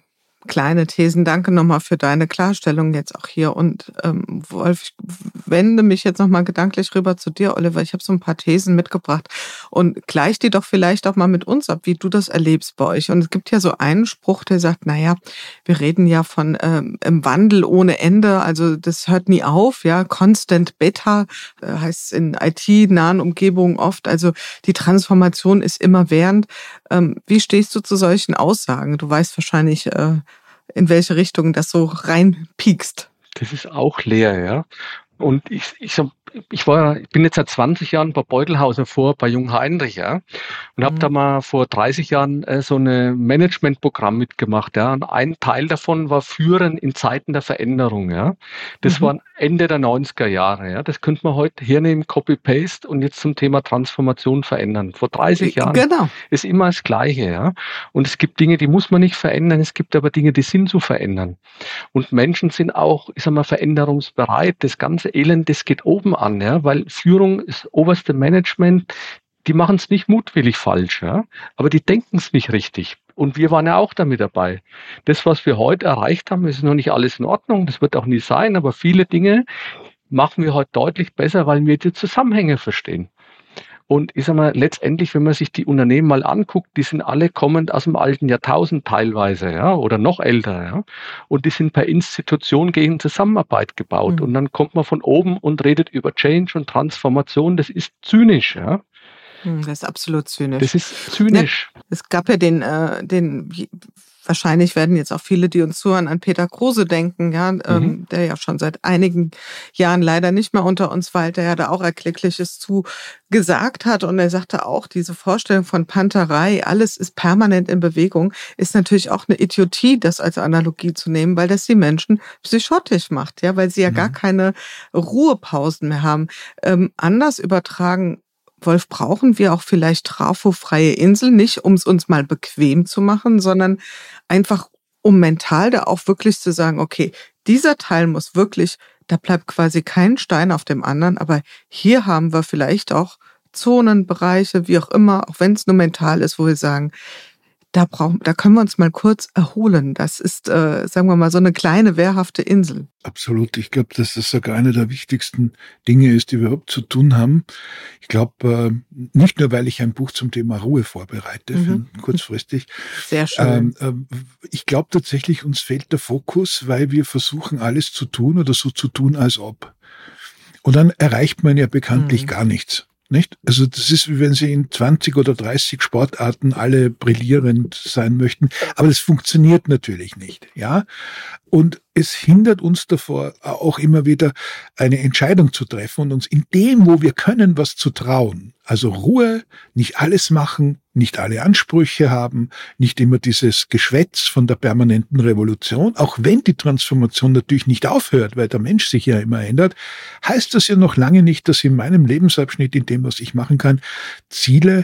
kleine Thesen. Danke nochmal für deine Klarstellung jetzt auch hier. Und ähm, Wolf, ich wende mich jetzt nochmal gedanklich rüber zu dir, Oliver. Ich habe so ein paar Thesen mitgebracht und gleich die doch vielleicht auch mal mit uns ab, wie du das erlebst bei euch. Und es gibt ja so einen Spruch, der sagt, naja, wir reden ja von ähm, im Wandel ohne Ende, also das hört nie auf, ja, Constant Beta äh, heißt es in I T-nahen Umgebungen oft, also die Transformation ist immerwährend. Ähm, wie stehst du zu solchen Aussagen? Du weißt wahrscheinlich, äh, in welche Richtung das so reinpiekst. Das ist auch leer, ja. Und ich, ich, ich war, ich bin jetzt seit zwanzig Jahren bei Beutelhauser vor, bei Jung-Heinrich, ja, und habe mhm. da mal vor dreißig Jahren äh, so ein Managementprogramm mitgemacht, ja. Und ein Teil davon war Führen in Zeiten der Veränderung, ja. Das mhm. war Ende der neunziger Jahre, ja. Das könnte man heute hernehmen, Copy-Paste und jetzt zum Thema Transformation verändern. Vor dreißig Jahren genau. ist immer das Gleiche, ja. Und es gibt Dinge, die muss man nicht verändern, es gibt aber Dinge, die sind zu verändern. Und Menschen sind auch, ich sag mal, veränderungsbereit. Das ganze Elend, das geht oben an, ja, weil Führung ist oberste Management, die machen es nicht mutwillig falsch, ja, aber die denken es nicht richtig. Und wir waren ja auch damit dabei. Das, was wir heute erreicht haben, ist noch nicht alles in Ordnung, das wird auch nie sein, aber viele Dinge machen wir heute deutlich besser, weil wir die Zusammenhänge verstehen. Und ich sag mal, letztendlich, wenn man sich die Unternehmen mal anguckt, die sind alle kommend aus dem alten Jahrtausend teilweise, ja, oder noch älter, ja. Und die sind per Institution gegen Zusammenarbeit gebaut. Mhm. Und dann kommt man von oben und redet über Change und Transformation. Das ist zynisch, ja. Das ist absolut zynisch. Das ist zynisch. Ja, es gab ja den, äh, den, wahrscheinlich werden jetzt auch viele, die uns zuhören, an Peter Kruse denken, ja, mhm. ähm, der ja schon seit einigen Jahren leider nicht mehr unter uns weilt, der ja da auch Erkleckliches zu gesagt hat. Und er sagte auch, diese Vorstellung von Panterei, alles ist permanent in Bewegung, ist natürlich auch eine Idiotie, das als Analogie zu nehmen, weil das die Menschen psychotisch macht, ja, weil sie ja mhm. gar keine Ruhepausen mehr haben. Ähm, anders übertragen, Wolf, brauchen wir auch vielleicht trafofreie Inseln, nicht um es uns mal bequem zu machen, sondern einfach, um mental da auch wirklich zu sagen, okay, dieser Teil muss wirklich, da bleibt quasi kein Stein auf dem anderen, aber hier haben wir vielleicht auch Zonen, Bereiche, wie auch immer, auch wenn es nur mental ist, wo wir sagen, da brauchen, da können wir uns mal kurz erholen. Das ist, äh, sagen wir mal, so eine kleine wehrhafte Insel. Absolut. Ich glaube, dass das sogar eine der wichtigsten Dinge ist, die wir überhaupt zu tun haben. Ich glaube, äh, nicht nur, weil ich ein Buch zum Thema Ruhe vorbereite, mhm. für kurzfristig. Sehr schön. Ähm, äh, ich glaube tatsächlich, uns fehlt der Fokus, weil wir versuchen, alles zu tun oder so zu tun, als ob. Und dann erreicht man ja bekanntlich mhm. gar nichts. Nicht? Also das ist, wie wenn Sie in zwanzig oder dreißig Sportarten alle brillierend sein möchten. Aber das funktioniert natürlich nicht, ja. Und es hindert uns davor, auch immer wieder eine Entscheidung zu treffen und uns in dem, wo wir können, was zu trauen. Also Ruhe, nicht alles machen, nicht alle Ansprüche haben, nicht immer dieses Geschwätz von der permanenten Revolution. Auch wenn die Transformation natürlich nicht aufhört, weil der Mensch sich ja immer ändert, heißt das ja noch lange nicht, dass in meinem Lebensabschnitt, in dem, was ich machen kann, Ziele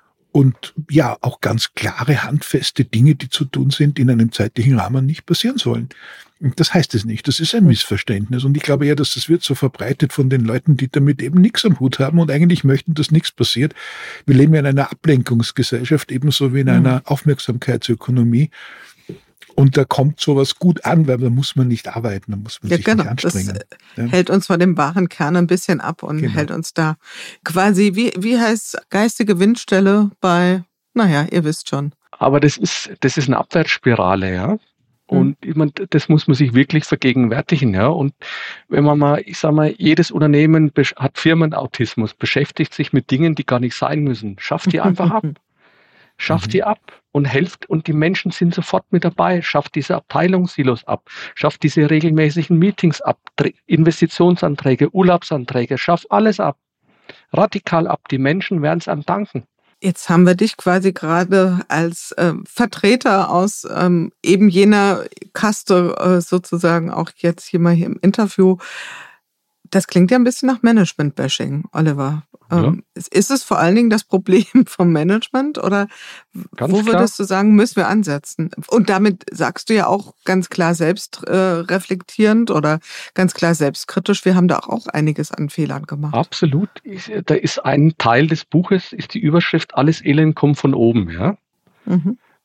und ja, auch ganz klare, handfeste Dinge, die zu tun sind, in einem zeitlichen Rahmen nicht passieren sollen. Das heißt es nicht. Das ist ein Missverständnis. Und ich glaube ja, dass das wird so verbreitet von den Leuten, die damit eben nichts am Hut haben und eigentlich möchten, dass nichts passiert. Wir leben ja in einer Ablenkungsgesellschaft, ebenso wie in einer Aufmerksamkeitsökonomie. Und da kommt sowas gut an, weil da muss man nicht arbeiten, da muss man ja, sich genau. nicht anstrengen. Das ja. hält uns von dem wahren Kern ein bisschen ab und genau. hält uns da quasi, wie, wie heißt geistige Windstelle bei, naja, ihr wisst schon. Aber das ist, das ist eine Abwärtsspirale, ja. Und ich meine, das muss man sich wirklich vergegenwärtigen, ja. Und wenn man mal, ich sag mal, jedes Unternehmen hat Firmenautismus, beschäftigt sich mit Dingen, die gar nicht sein müssen. Schafft die einfach ab. Schafft mhm. die ab und helft. Und die Menschen sind sofort mit dabei. Schafft diese Abteilungssilos ab. Schafft diese regelmäßigen Meetings ab. Investitionsanträge, Urlaubsanträge. Schafft alles ab. Radikal ab. Die Menschen werden es einem danken. Jetzt haben wir dich quasi gerade als äh, Vertreter aus ähm, eben jener Kaste äh, sozusagen auch jetzt hier mal hier im Interview. Das klingt ja ein bisschen nach Management-Bashing, Oliver. Ähm, ja. Ist es vor allen Dingen das Problem vom Management oder ganz wo würdest klar. du sagen, müssen wir ansetzen? Und damit sagst du ja auch ganz klar selbst äh, reflektierend oder ganz klar selbstkritisch, wir haben da auch einiges an Fehlern gemacht. Absolut. Da ist ein Teil des Buches, ist die Überschrift, alles Elend kommt von oben, ja. Mhm.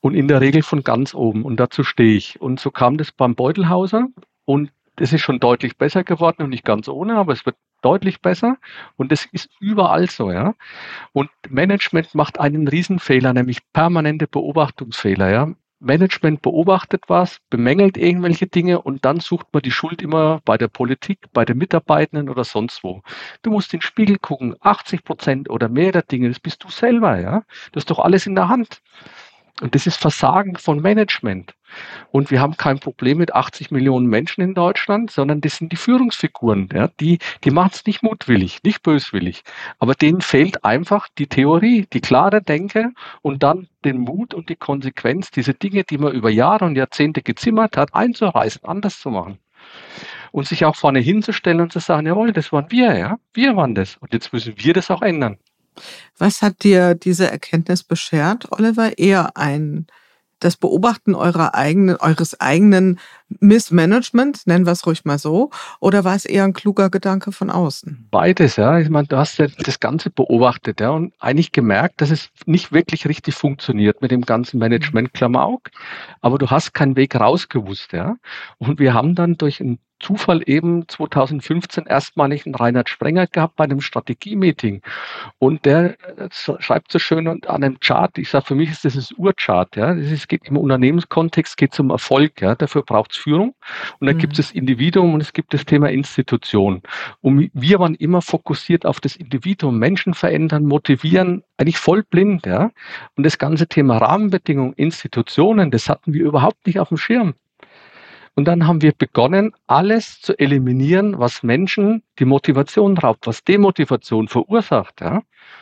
Und in der Regel von ganz oben. Und dazu stehe ich. Und so kam das beim Beutelhauser. Und das ist schon deutlich besser geworden und nicht ganz ohne, aber es wird deutlich besser. Und das ist überall so, ja. Und Management macht einen Riesenfehler, nämlich permanente Beobachtungsfehler, ja. Management beobachtet was, bemängelt irgendwelche Dinge und dann sucht man die Schuld immer bei der Politik, bei den Mitarbeitenden oder sonst wo. Du musst in den Spiegel gucken, achtzig Prozent oder mehr der Dinge, das bist du selber, ja. Das ist doch alles in der Hand. Und das ist Versagen von Management. Und wir haben kein Problem mit achtzig Millionen Menschen in Deutschland, sondern das sind die Führungsfiguren. Ja, die die machen es nicht mutwillig, nicht böswillig. Aber denen fehlt einfach die Theorie, die klare Denke und dann den Mut und die Konsequenz, diese Dinge, die man über Jahre und Jahrzehnte gezimmert hat, einzureißen, anders zu machen. Und sich auch vorne hinzustellen und zu sagen, jawohl, das waren wir, ja, wir waren das. Und jetzt müssen wir das auch ändern. Was hat dir diese Erkenntnis beschert, Oliver? Eher ein das Beobachten eurer eigenen, eures eigenen Missmanagement, nennen wir es ruhig mal so, oder war es eher ein kluger Gedanke von außen? Beides, ja. Ich meine, du hast ja das Ganze beobachtet, ja, und eigentlich gemerkt, dass es nicht wirklich richtig funktioniert mit dem ganzen Management, Klammer auf, aber du hast keinen Weg rausgewusst, ja. Und wir haben dann durch einen Zufall eben zweitausendfünfzehn erstmalig einen Reinhard Sprenger gehabt bei einem Strategie-Meeting. Und der schreibt so schön an einem Chart, ich sage, für mich ist das das Urchart, ja. Das ist, geht im Unternehmenskontext, geht es um Erfolg, ja. Dafür braucht es Führung. Und dann mhm. gibt es das Individuum und es gibt das Thema Institution. Und wir waren immer fokussiert auf das Individuum, Menschen verändern, motivieren, eigentlich voll blind, ja. Und das ganze Thema Rahmenbedingungen, Institutionen, das hatten wir überhaupt nicht auf dem Schirm. Und dann haben wir begonnen, alles zu eliminieren, was Menschen die Motivation raubt, was Demotivation verursacht. Ja?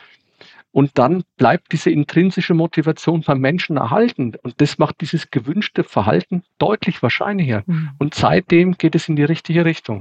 Und dann bleibt diese intrinsische Motivation beim Menschen erhalten. Und das macht dieses gewünschte Verhalten deutlich wahrscheinlicher. Mhm. Und seitdem geht es in die richtige Richtung.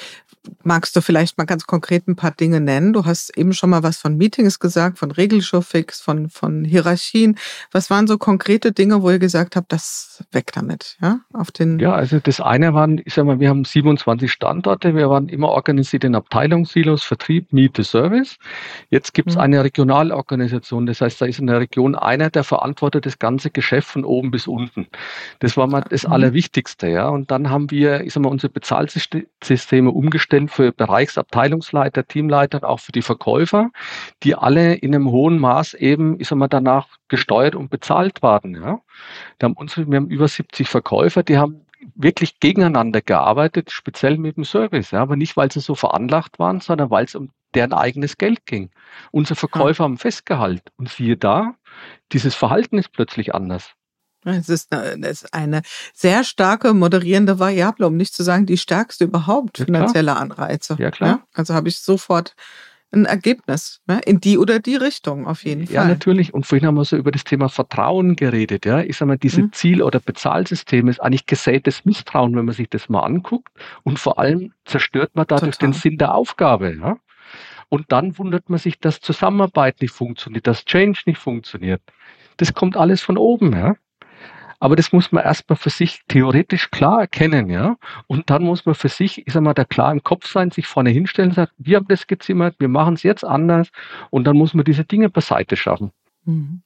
Magst du vielleicht mal ganz konkret ein paar Dinge nennen? Du hast eben schon mal was von Meetings gesagt, von Regelshowfix, von, von Hierarchien. Was waren so konkrete Dinge, wo ihr gesagt habt, das weg damit, ja? Auf den ja, also das eine waren, ich sag mal, wir haben siebenundzwanzig Standorte, wir waren immer organisiert in Abteilungssilos, Vertrieb, Miete, Service. Jetzt gibt es mhm. eine Regionalorganisation, das heißt, da ist in der Region einer, der verantwortet das ganze Geschäft von oben bis unten. Das war mal das mhm. Allerwichtigste, ja. Und dann haben wir, ich sag mal, unsere Bezahlsysteme umgestellt für Bereichsabteilungsleiter, Teamleiter und auch für die Verkäufer, die alle in einem hohen Maß eben, ich sag mal, danach gesteuert und bezahlt waren. Ja. Da haben unsere, wir haben über siebzig Verkäufer, die haben wirklich gegeneinander gearbeitet, speziell mit dem Service, ja, aber nicht, weil sie so veranlagt waren, sondern weil es um deren eigenes Geld ging. Unsere Verkäufer ja. haben festgehalten und siehe da, dieses Verhalten ist plötzlich anders. Es ist eine, es ist eine sehr starke moderierende Variable, um nicht zu sagen die stärkste überhaupt, ja, finanzielle Anreize. Ja, klar. Ja, also habe ich sofort ein Ergebnis, ja, in die oder die Richtung auf jeden Fall. Ja, natürlich. Und vorhin haben wir so über das Thema Vertrauen geredet. Ja, ich sage mal, diese mhm. Ziel- oder Bezahlsysteme ist eigentlich gesätes Misstrauen, wenn man sich das mal anguckt. Und vor allem zerstört man dadurch Total. den Sinn der Aufgabe. Ja? Und dann wundert man sich, dass Zusammenarbeit nicht funktioniert, dass Change nicht funktioniert. Das kommt alles von oben, ja. Aber das muss man erstmal für sich theoretisch klar erkennen, ja. Und dann muss man für sich, ich sag mal, da klar im Kopf sein, sich vorne hinstellen und sagen, wir haben das gezimmert, wir machen es jetzt anders. Und dann muss man diese Dinge beiseite schaffen. Mhm.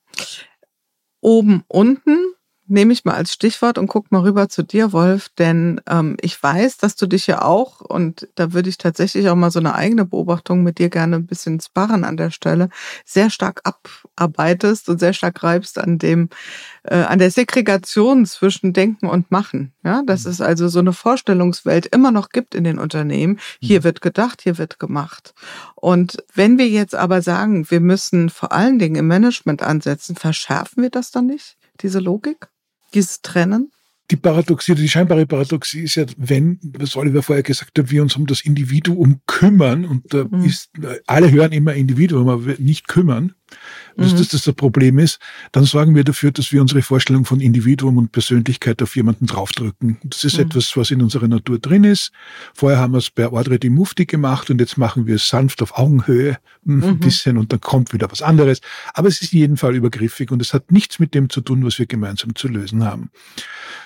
Oben, unten nehme ich mal als Stichwort und guck mal rüber zu dir, Wolf, denn ähm, ich weiß, dass du dich ja auch, und da würde ich tatsächlich auch mal so eine eigene Beobachtung mit dir gerne ein bisschen sparren an der Stelle, sehr stark abarbeitest und sehr stark reibst an dem, äh, an der Segregation zwischen Denken und Machen. Ja, dass es also so eine Vorstellungswelt immer noch gibt in den Unternehmen. Hier wird gedacht, hier wird gemacht. Und wenn wir jetzt aber sagen, wir müssen vor allen Dingen im Management ansetzen, verschärfen wir das dann nicht, diese Logik? Dieses Trennen? Die Paradoxie, die scheinbare Paradoxie ist ja, wenn, was Oliver vorher gesagt hat, wir uns um das Individuum kümmern, und da mhm. ist, alle hören immer Individuum, aber nicht kümmern, dass mhm. das, das das Problem ist, dann sorgen wir dafür, dass wir unsere Vorstellung von Individuum und Persönlichkeit auf jemanden draufdrücken. Das ist mhm. etwas, was in unserer Natur drin ist. Vorher haben wir es bei Ordre di Mufti gemacht und jetzt machen wir es sanft auf Augenhöhe ein mhm. bisschen und dann kommt wieder was anderes. Aber es ist in jedem Fall übergriffig und es hat nichts mit dem zu tun, was wir gemeinsam zu lösen haben.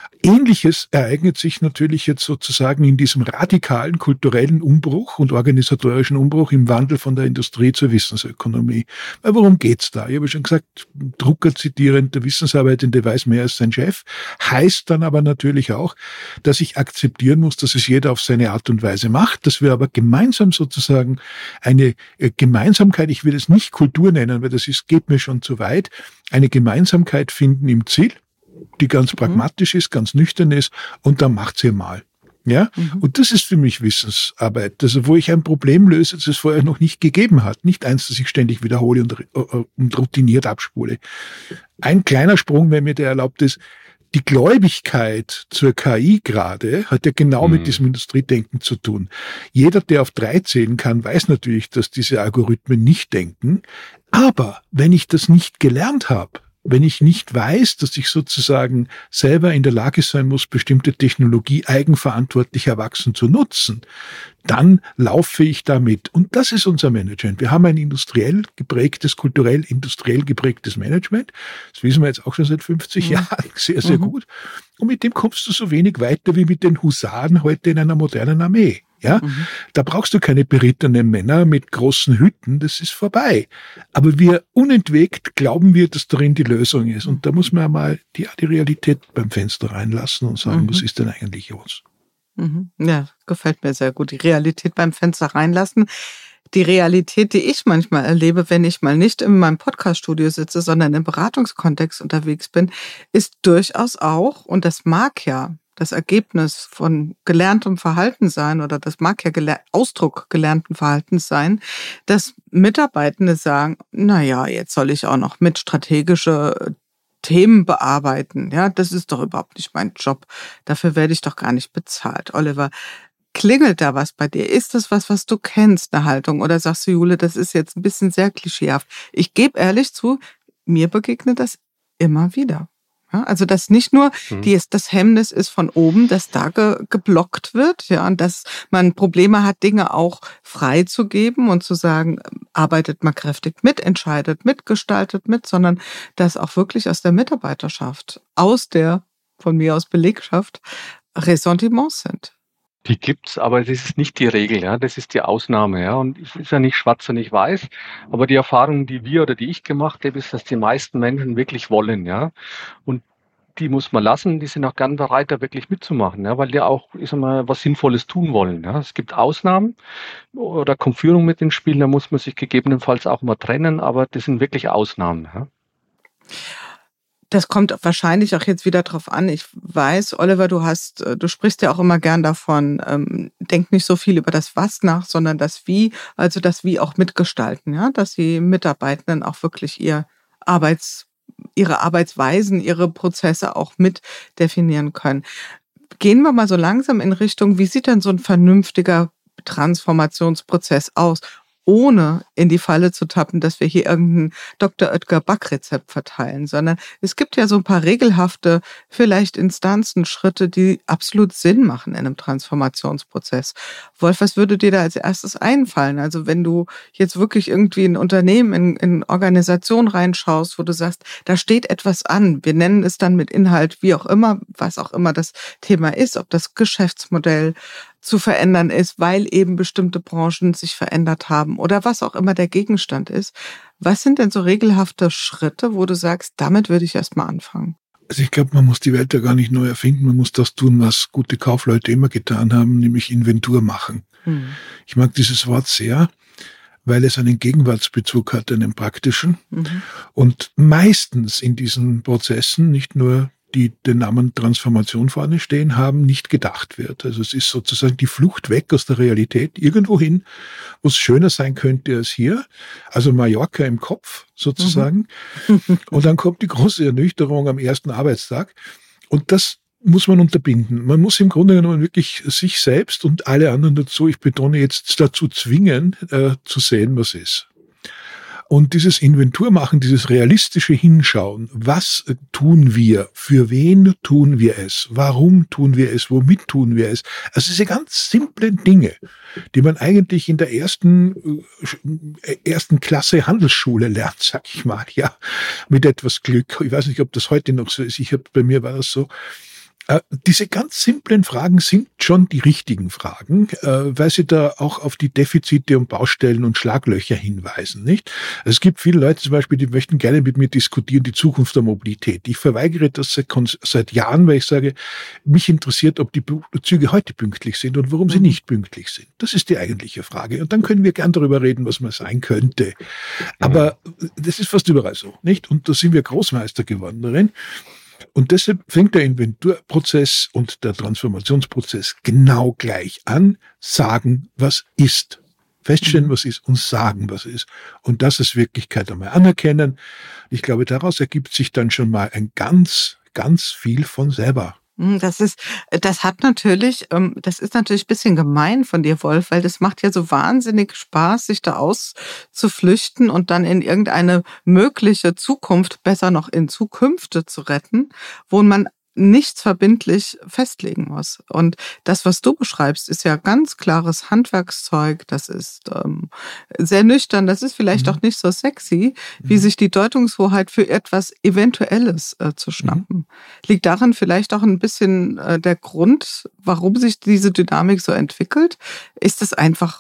Ähnliches ereignet sich natürlich jetzt sozusagen in diesem radikalen kulturellen Umbruch und organisatorischen Umbruch im Wandel von der Industrie zur Wissensökonomie. Weil worum geht's da? Ich habe schon gesagt, Drucker zitierend, der Wissensarbeitende weiß mehr als sein Chef, heißt dann aber natürlich auch, dass ich akzeptieren muss, dass es jeder auf seine Art und Weise macht, dass wir aber gemeinsam sozusagen eine Gemeinsamkeit, ich will es nicht Kultur nennen, weil das ist, geht mir schon zu weit, eine Gemeinsamkeit finden im Ziel, die ganz pragmatisch ist, ganz nüchtern ist, und dann macht's ihr mal. Ja? Mhm. Und das ist für mich Wissensarbeit. Also, wo ich ein Problem löse, das es vorher noch nicht gegeben hat. Nicht eins, das ich ständig wiederhole und, und routiniert abspule. Ein kleiner Sprung, wenn mir der erlaubt ist. Die Gläubigkeit zur K I gerade hat ja genau mhm. mit diesem Industriedenken zu tun. Jeder, der auf drei zählen kann, weiß natürlich, dass diese Algorithmen nicht denken. Aber wenn ich das nicht gelernt habe, wenn ich nicht weiß, dass ich sozusagen selber in der Lage sein muss, bestimmte Technologie eigenverantwortlich erwachsen zu nutzen, dann laufe ich damit. Und das ist unser Management. Wir haben ein industriell geprägtes, kulturell industriell geprägtes Management. Das wissen wir jetzt auch schon seit fünfzig mhm. Jahren sehr, sehr mhm. gut. Und mit dem kommst du so wenig weiter wie mit den Husaren heute in einer modernen Armee. Ja, mhm. da brauchst du keine berittenen Männer mit großen Hüten, das ist vorbei. Aber wir unentwegt glauben wir, dass darin die Lösung ist. Und da muss man mal die, die Realität beim Fenster reinlassen und sagen, mhm. was ist denn eigentlich los? Mhm. Ja, gefällt mir sehr gut. Die Realität beim Fenster reinlassen. Die Realität, die ich manchmal erlebe, wenn ich mal nicht in meinem Podcaststudio sitze, sondern im Beratungskontext unterwegs bin, ist durchaus auch, und das mag ja das Ergebnis von gelerntem Verhalten sein, oder das mag ja gele- Ausdruck gelernten Verhaltens sein, dass Mitarbeitende sagen, na ja, jetzt soll ich auch noch mit strategische Themen bearbeiten. Ja, das ist doch überhaupt nicht mein Job. Dafür werde ich doch gar nicht bezahlt. Oliver, klingelt da was bei dir? Ist das was, was du kennst, eine Haltung? Oder sagst du, Jule, das ist jetzt ein bisschen sehr klischeehaft? Ich gebe ehrlich zu, mir begegnet das immer wieder. Ja, also, dass nicht nur mhm. die, das Hemmnis ist von oben, dass da ge, geblockt wird, ja, und dass man Probleme hat, Dinge auch freizugeben und zu sagen, arbeitet mal kräftig mit, entscheidet mit, gestaltet mit, sondern dass auch wirklich aus der Mitarbeiterschaft, aus der, von mir aus Belegschaft, Ressentiments sind. Die gibt's, aber das ist nicht die Regel, ja. Das ist die Ausnahme, ja. Und es ist ja nicht schwarz und nicht weiß. Aber die Erfahrung, die wir oder die ich gemacht habe, ist, dass die meisten Menschen wirklich wollen, ja. Und die muss man lassen. Die sind auch gern bereit, da wirklich mitzumachen, ja, weil die auch, ich sag mal, was Sinnvolles tun wollen, ja. Es gibt Ausnahmen oder kommt Führung mit ins Spiel, da muss man sich gegebenenfalls auch mal trennen, aber das sind wirklich Ausnahmen, ja. Das kommt wahrscheinlich auch jetzt wieder drauf an. Ich weiß, Oliver, du hast, du sprichst ja auch immer gern davon, ähm, denk nicht so viel über das Was nach, sondern das Wie, also das Wie auch mitgestalten, ja, dass die Mitarbeitenden auch wirklich ihr Arbeits, ihre Arbeitsweisen, ihre Prozesse auch mit definieren können. Gehen wir mal so langsam in Richtung, wie sieht denn so ein vernünftiger Transformationsprozess aus? Ohne in die Falle zu tappen, dass wir hier irgendein Doktor Oetker Backrezept verteilen, sondern es gibt ja so ein paar regelhafte, vielleicht Instanzen, Schritte, die absolut Sinn machen in einem Transformationsprozess. Wolf, was würde dir da als erstes einfallen? Also wenn du jetzt wirklich irgendwie in Unternehmen, in, in Organisation reinschaust, wo du sagst, da steht etwas an, wir nennen es dann mit Inhalt, wie auch immer, was auch immer das Thema ist, ob das Geschäftsmodell zu verändern ist, weil eben bestimmte Branchen sich verändert haben oder was auch immer der Gegenstand ist. Was sind denn so regelhafte Schritte, wo du sagst, damit würde ich erst mal anfangen? Also ich glaube, man muss die Welt ja gar nicht neu erfinden. Man muss das tun, was gute Kaufleute immer getan haben, nämlich Inventur machen. Hm. Ich mag dieses Wort sehr, weil es einen Gegenwartsbezug hat, einen praktischen. Mhm. Und meistens in diesen Prozessen, nicht nur die den Namen Transformation vorne stehen haben, nicht gedacht wird. Also es ist sozusagen die Flucht weg aus der Realität, irgendwo hin, wo es schöner sein könnte als hier. Also Mallorca im Kopf sozusagen. Mhm. Und dann kommt die große Ernüchterung am ersten Arbeitstag. Und das muss man unterbinden. Man muss im Grunde genommen wirklich sich selbst und alle anderen dazu, ich betone jetzt, dazu zwingen, äh, zu sehen, was ist. Und dieses Inventurmachen, dieses realistische Hinschauen, was tun wir, für wen tun wir es, warum tun wir es, womit tun wir es. Also diese ganz simplen Dinge, die man eigentlich in der ersten, äh, ersten Klasse Handelsschule lernt, sag ich mal, ja, mit etwas Glück. Ich weiß nicht, ob das heute noch so ist. Ich hab, bei mir war das so. Äh, diese ganz simplen Fragen sind schon die richtigen Fragen, äh, weil sie da auch auf die Defizite und Baustellen und Schlaglöcher hinweisen, nicht? Also es gibt viele Leute zum Beispiel, die möchten gerne mit mir diskutieren, die Zukunft der Mobilität. Ich verweigere das seit, seit Jahren, weil ich sage, mich interessiert, ob die Züge heute pünktlich sind und warum mhm. sie nicht pünktlich sind. Das ist die eigentliche Frage. Und dann können wir gern darüber reden, was man sein könnte. Aber mhm. das ist fast überall so, nicht? Und da sind wir Großmeister geworden darin. Und deshalb fängt der Inventurprozess und der Transformationsprozess genau gleich an. Sagen, was ist. Feststellen, was ist und sagen, was ist. Und das ist Wirklichkeit einmal anerkennen. Ich glaube, daraus ergibt sich dann schon mal ein ganz, ganz viel von selber. Das ist, das hat natürlich, das ist natürlich ein bisschen gemein von dir, Wolf, weil das macht ja so wahnsinnig Spaß, sich da auszuflüchten und dann in irgendeine mögliche Zukunft, besser noch in Zukünfte zu retten, wo man nichts verbindlich festlegen muss. Und das, was du beschreibst, ist ja ganz klares Handwerkszeug. Das ist ähm, sehr nüchtern. Das ist vielleicht mhm. auch nicht so sexy, mhm. wie sich die Deutungshoheit für etwas Eventuelles äh, zu schnappen. Mhm. Liegt daran vielleicht auch ein bisschen äh, der Grund, warum sich diese Dynamik so entwickelt? Ist es einfach,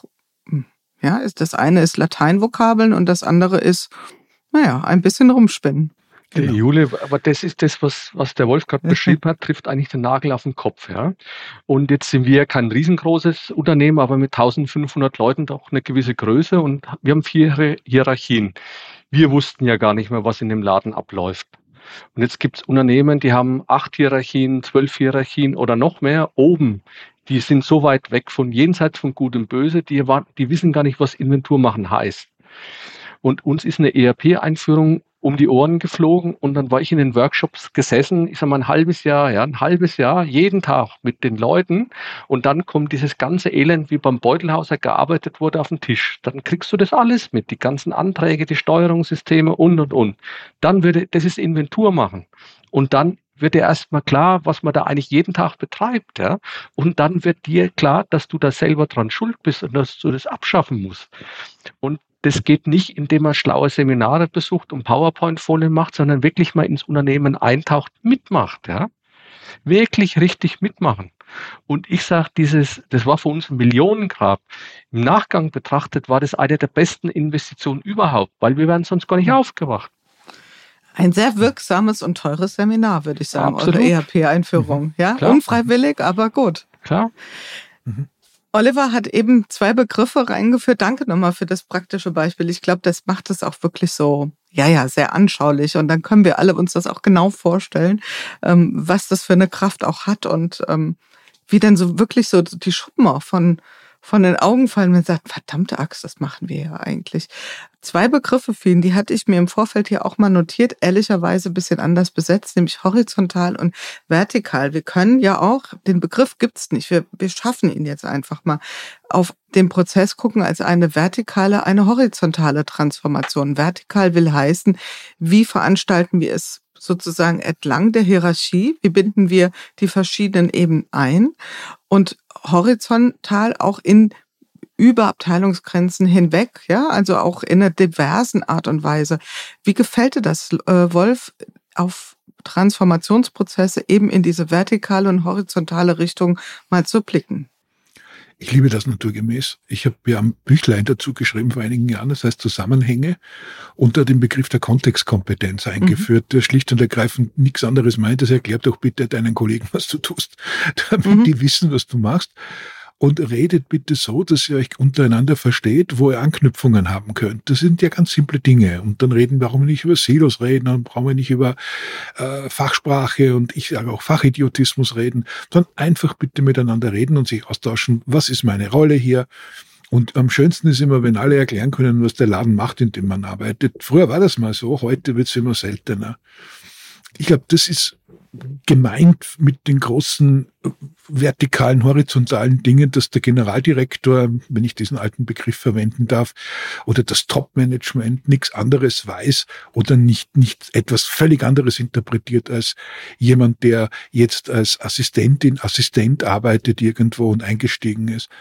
ja, ist das eine ist Lateinvokabeln und das andere ist, naja, ein bisschen rumspinnen. Genau. Jule, aber das ist das, was, was der Wolf gerade beschrieben hat, trifft eigentlich den Nagel auf den Kopf. Ja? Und jetzt sind wir kein riesengroßes Unternehmen, aber mit eintausendfünfhundert Leuten doch eine gewisse Größe und wir haben vier Hierarchien. Wir wussten ja gar nicht mehr, was in dem Laden abläuft. Und jetzt gibt es Unternehmen, die haben acht Hierarchien, zwölf Hierarchien oder noch mehr oben. Die sind so weit weg von jenseits von Gut und Böse, die, die wissen gar nicht, was Inventur machen heißt. Und uns ist eine E R P-Einführung um die Ohren geflogen und dann war ich in den Workshops gesessen, ich sag mal ein halbes Jahr, ja, ein halbes Jahr, jeden Tag mit den Leuten und dann kommt dieses ganze Elend, wie beim Beutelhauser gearbeitet wurde, auf den Tisch. Dann kriegst du das alles mit, die ganzen Anträge, die Steuerungssysteme und, und, und. Dann würde, das ist Inventur machen und dann wird dir erstmal klar, was man da eigentlich jeden Tag betreibt, ja. Und dann wird dir klar, dass du da selber dran schuld bist und dass du das abschaffen musst. Und das geht nicht, indem man schlaue Seminare besucht und PowerPoint-Folien macht, sondern wirklich mal ins Unternehmen eintaucht, mitmacht, ja. Wirklich richtig mitmachen. Und ich sage, dieses, das war für uns ein Millionengrab. Im Nachgang betrachtet war das eine der besten Investitionen überhaupt, weil wir wären sonst gar nicht aufgewacht. Ein sehr wirksames und teures Seminar, würde ich sagen, Absolut. eure E R P-Einführung. Mhm. Ja, klar. Unfreiwillig, aber gut. Klar. Mhm. Oliver hat eben zwei Begriffe reingeführt. Danke nochmal für das praktische Beispiel. Ich glaube, das macht es auch wirklich so, ja, ja, sehr anschaulich. Und dann können wir alle uns das auch genau vorstellen, ähm, was das für eine Kraft auch hat und ähm, wie dann so wirklich so die Schuppen auch von von den Augen fallen, wenn man sagt, verdammte Axt, das machen wir ja eigentlich. Zwei Begriffe fielen, die hatte ich mir im Vorfeld hier auch mal notiert, ehrlicherweise ein bisschen anders besetzt, nämlich horizontal und vertikal. Wir können ja auch, den Begriff gibt's nicht, wir, wir schaffen ihn jetzt einfach mal, auf den Prozess gucken als eine vertikale, eine horizontale Transformation. Vertikal will heißen, wie veranstalten wir es sozusagen entlang der Hierarchie, wie binden wir die verschiedenen Ebenen ein und horizontal auch in über Abteilungsgrenzen hinweg, ja, also auch in einer diversen Art und Weise. Wie gefällt dir das, äh, Wolf, auf Transformationsprozesse eben in diese vertikale und horizontale Richtung mal zu blicken? Ich liebe das naturgemäß. Ich habe ja ein Büchlein dazu geschrieben vor einigen Jahren, das heißt Zusammenhänge, unter dem Begriff der Kontextkompetenz eingeführt, mhm. der schlicht und ergreifend nichts anderes meint. Das erklärt doch bitte deinen Kollegen, was du tust, damit mhm. die wissen, was du machst. Und redet bitte so, dass ihr euch untereinander versteht, wo ihr Anknüpfungen haben könnt. Das sind ja ganz simple Dinge. Und dann reden, brauchen wir nicht über Silos reden, dann brauchen wir nicht über äh, Fachsprache und ich sage auch Fachidiotismus reden, sondern einfach bitte miteinander reden und sich austauschen, was ist meine Rolle hier. Und am schönsten ist immer, wenn alle erklären können, was der Laden macht, in dem man arbeitet. Früher war das mal so, heute wird es immer seltener. Ich glaube, das ist gemeint mit den großen vertikalen, horizontalen Dingen, dass der Generaldirektor, wenn ich diesen alten Begriff verwenden darf, oder das Top-Management nichts anderes weiß oder nicht, nicht etwas völlig anderes interpretiert als jemand, der jetzt als Assistentin, Assistent arbeitet irgendwo und eingestiegen ist.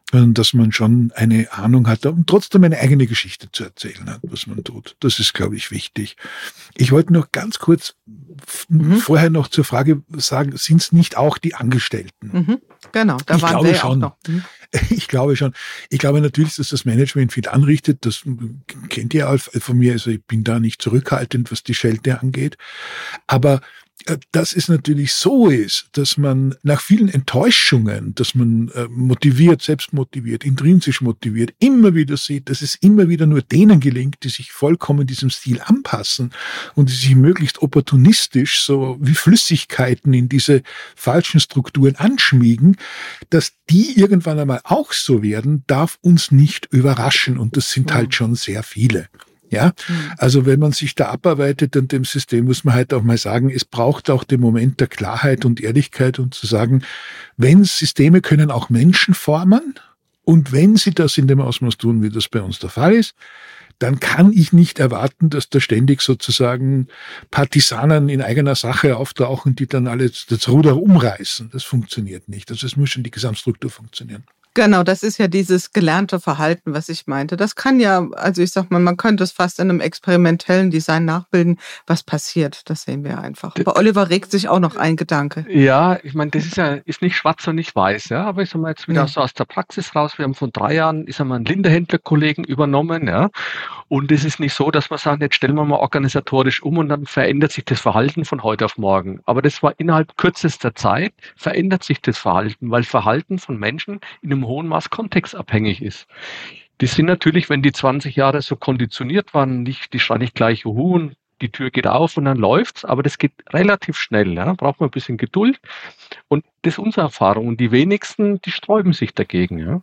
dass man schon eine Ahnung hat und trotzdem eine eigene Geschichte zu erzählen hat, was man tut. Das ist, glaube ich, wichtig. Ich wollte noch ganz kurz mhm. vorher noch zur Frage sagen, sind es nicht auch die Angestellten? Mhm. Genau, da ich waren glaube wir schon. auch noch. Mhm. Ich glaube schon. Ich glaube natürlich, dass das Management viel anrichtet. Das kennt ihr auch von mir. Also ich bin da nicht zurückhaltend, was die Schelte angeht. Aber dass es natürlich so ist, dass man nach vielen Enttäuschungen, dass man motiviert, selbst motiviert, intrinsisch motiviert, immer wieder sieht, dass es immer wieder nur denen gelingt, die sich vollkommen diesem Stil anpassen und die sich möglichst opportunistisch, so wie Flüssigkeiten in diese falschen Strukturen anschmiegen, dass die irgendwann einmal auch so werden, darf uns nicht überraschen. Und das sind halt schon sehr viele. Ja, also wenn man sich da abarbeitet an dem System, muss man halt auch mal sagen, es braucht auch den Moment der Klarheit und Ehrlichkeit und zu sagen, wenn Systeme können auch Menschen formen und wenn sie das in dem Ausmaß tun, wie das bei uns der Fall ist, dann kann ich nicht erwarten, dass da ständig sozusagen Partisanen in eigener Sache auftauchen, die dann alle das Ruder umreißen. Das funktioniert nicht. Also es muss schon die Gesamtstruktur funktionieren. Genau, das ist ja dieses gelernte Verhalten, was ich meinte. Das kann ja, also ich sag mal, man könnte es fast in einem experimentellen Design nachbilden, was passiert. Das sehen wir einfach. Bei Oliver regt sich auch noch ein Gedanke. Ja, ich meine, das ist ja ist nicht schwarz und nicht weiß, ja. Aber ich sag mal jetzt wieder Ja. so aus der Praxis raus. Wir haben vor drei Jahren, ich sag mal, einen Lindehändler-Kollegen übernommen, ja. Und es ist nicht so, dass wir sagen, jetzt stellen wir mal organisatorisch um und dann verändert sich das Verhalten von heute auf morgen. Aber das war innerhalb kürzester Zeit verändert sich das Verhalten, weil Verhalten von Menschen in einem hohen Maß kontextabhängig ist. Die sind natürlich, wenn die zwanzig Jahre so konditioniert waren, nicht, die schreien nicht gleich Juhu und die Tür geht auf und dann läuft's, aber das geht relativ schnell, ja, braucht man ein bisschen Geduld und das ist unsere Erfahrung und die wenigsten, die sträuben sich dagegen, ja.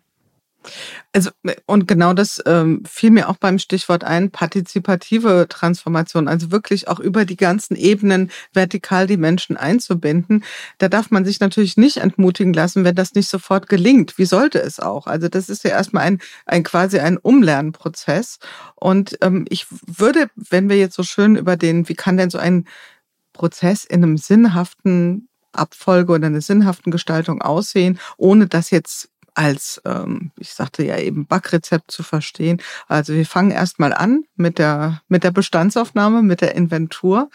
Also, und genau das ähm, fiel mir auch beim Stichwort ein, partizipative Transformation, also wirklich auch über die ganzen Ebenen vertikal die Menschen einzubinden. Da darf man sich natürlich nicht entmutigen lassen, wenn das nicht sofort gelingt. Wie sollte es auch? Also das ist ja erstmal ein, ein quasi ein Umlernprozess. Und ähm, ich würde, wenn wir jetzt so schön über den, wie kann denn so ein Prozess in einem sinnhaften Abfolge oder einer sinnhaften Gestaltung aussehen, ohne dass jetzt als, ähm, ich sagte ja eben, Backrezept zu verstehen. Also wir fangen erstmal an mit der, mit der Bestandsaufnahme, mit der Inventur.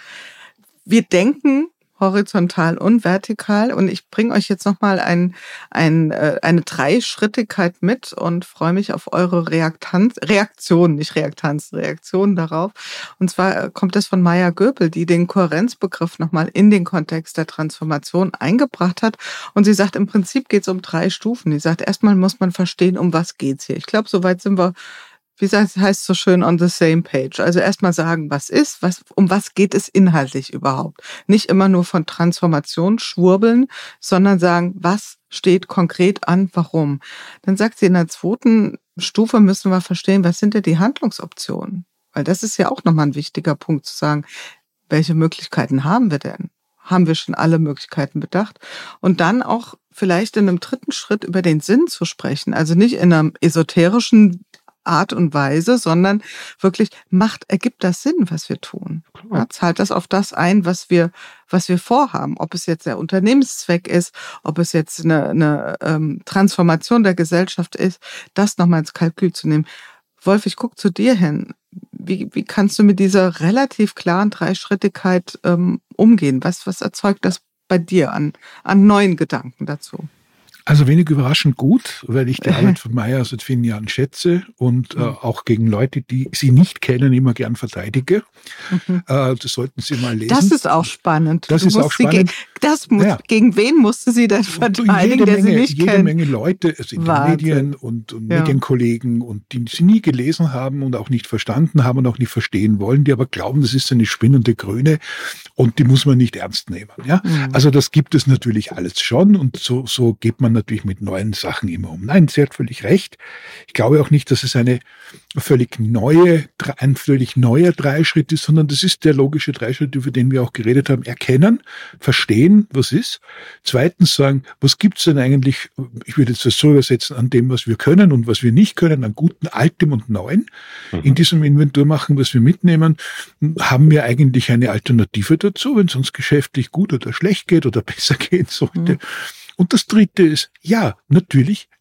Wir denken horizontal und vertikal und ich bringe euch jetzt nochmal ein, ein, äh, eine Dreischrittigkeit mit und freue mich auf eure Reaktanz, Reaktion, nicht Reaktanz, Reaktion darauf. Und zwar kommt es von Maya Göpel, die den Kohärenzbegriff nochmal in den Kontext der Transformation eingebracht hat. Und sie sagt, im Prinzip geht es um drei Stufen. Sie sagt, erstmal muss man verstehen, um was geht's hier. Ich glaube, soweit sind wir, wie heißt es so schön, on the same page. Also erstmal sagen, was ist, was, um was geht es inhaltlich überhaupt. Nicht immer nur von Transformation schwurbeln, sondern sagen, was steht konkret an, warum. Dann sagt sie, in der zweiten Stufe müssen wir verstehen, was sind denn die Handlungsoptionen? Weil das ist ja auch nochmal ein wichtiger Punkt zu sagen, welche Möglichkeiten haben wir denn? Haben wir schon alle Möglichkeiten bedacht? Und dann auch vielleicht in einem dritten Schritt über den Sinn zu sprechen. Also nicht in einem esoterischen Art und Weise, sondern wirklich macht, ergibt das Sinn, was wir tun. Ja, zahlt das auf das ein, was wir, was wir vorhaben. Ob es jetzt der Unternehmenszweck ist, ob es jetzt eine, eine ähm, Transformation der Gesellschaft ist, das nochmal ins Kalkül zu nehmen. Wolf, ich gucke zu dir hin. Wie, wie kannst du mit dieser relativ klaren Dreischrittigkeit ähm, umgehen? Was, was erzeugt das bei dir an, an neuen Gedanken dazu? Also wenig überraschend gut, weil ich die Arbeit von Maya seit vielen Jahren schätze und äh, auch gegen Leute, die sie nicht kennen, immer gern verteidige. Mhm. Äh, das sollten Sie mal lesen. Das ist auch spannend. Das du ist auch spannend. Gegen, das muss, ja. Gegen wen musste sie denn verteidigen, der Menge, sie nicht jede kennt? Jede Menge Leute, also in den Medien und, und ja. Medienkollegen, und die sie nie gelesen haben und auch nicht verstanden haben und auch nicht verstehen wollen, die aber glauben, das ist eine spinnende Grüne und die muss man nicht ernst nehmen. Ja? Mhm. Also das gibt es natürlich alles schon und so, so geht man natürlich mit neuen Sachen immer um. Nein, sie hat völlig recht. Ich glaube auch nicht, dass es eine völlig neue, ein völlig neuer Dreischritt ist, sondern das ist der logische Dreischritt, über den wir auch geredet haben. Erkennen, verstehen, was ist. Zweitens sagen, was gibt's denn eigentlich, ich würde jetzt das so übersetzen, an dem, was wir können und was wir nicht können, an Guten, Altem und Neuen. Mhm. In diesem Inventur machen, was wir mitnehmen, haben wir eigentlich eine Alternative dazu, wenn es uns geschäftlich gut oder schlecht geht oder besser gehen sollte. Mhm. Und das Dritte ist, ja, natürlich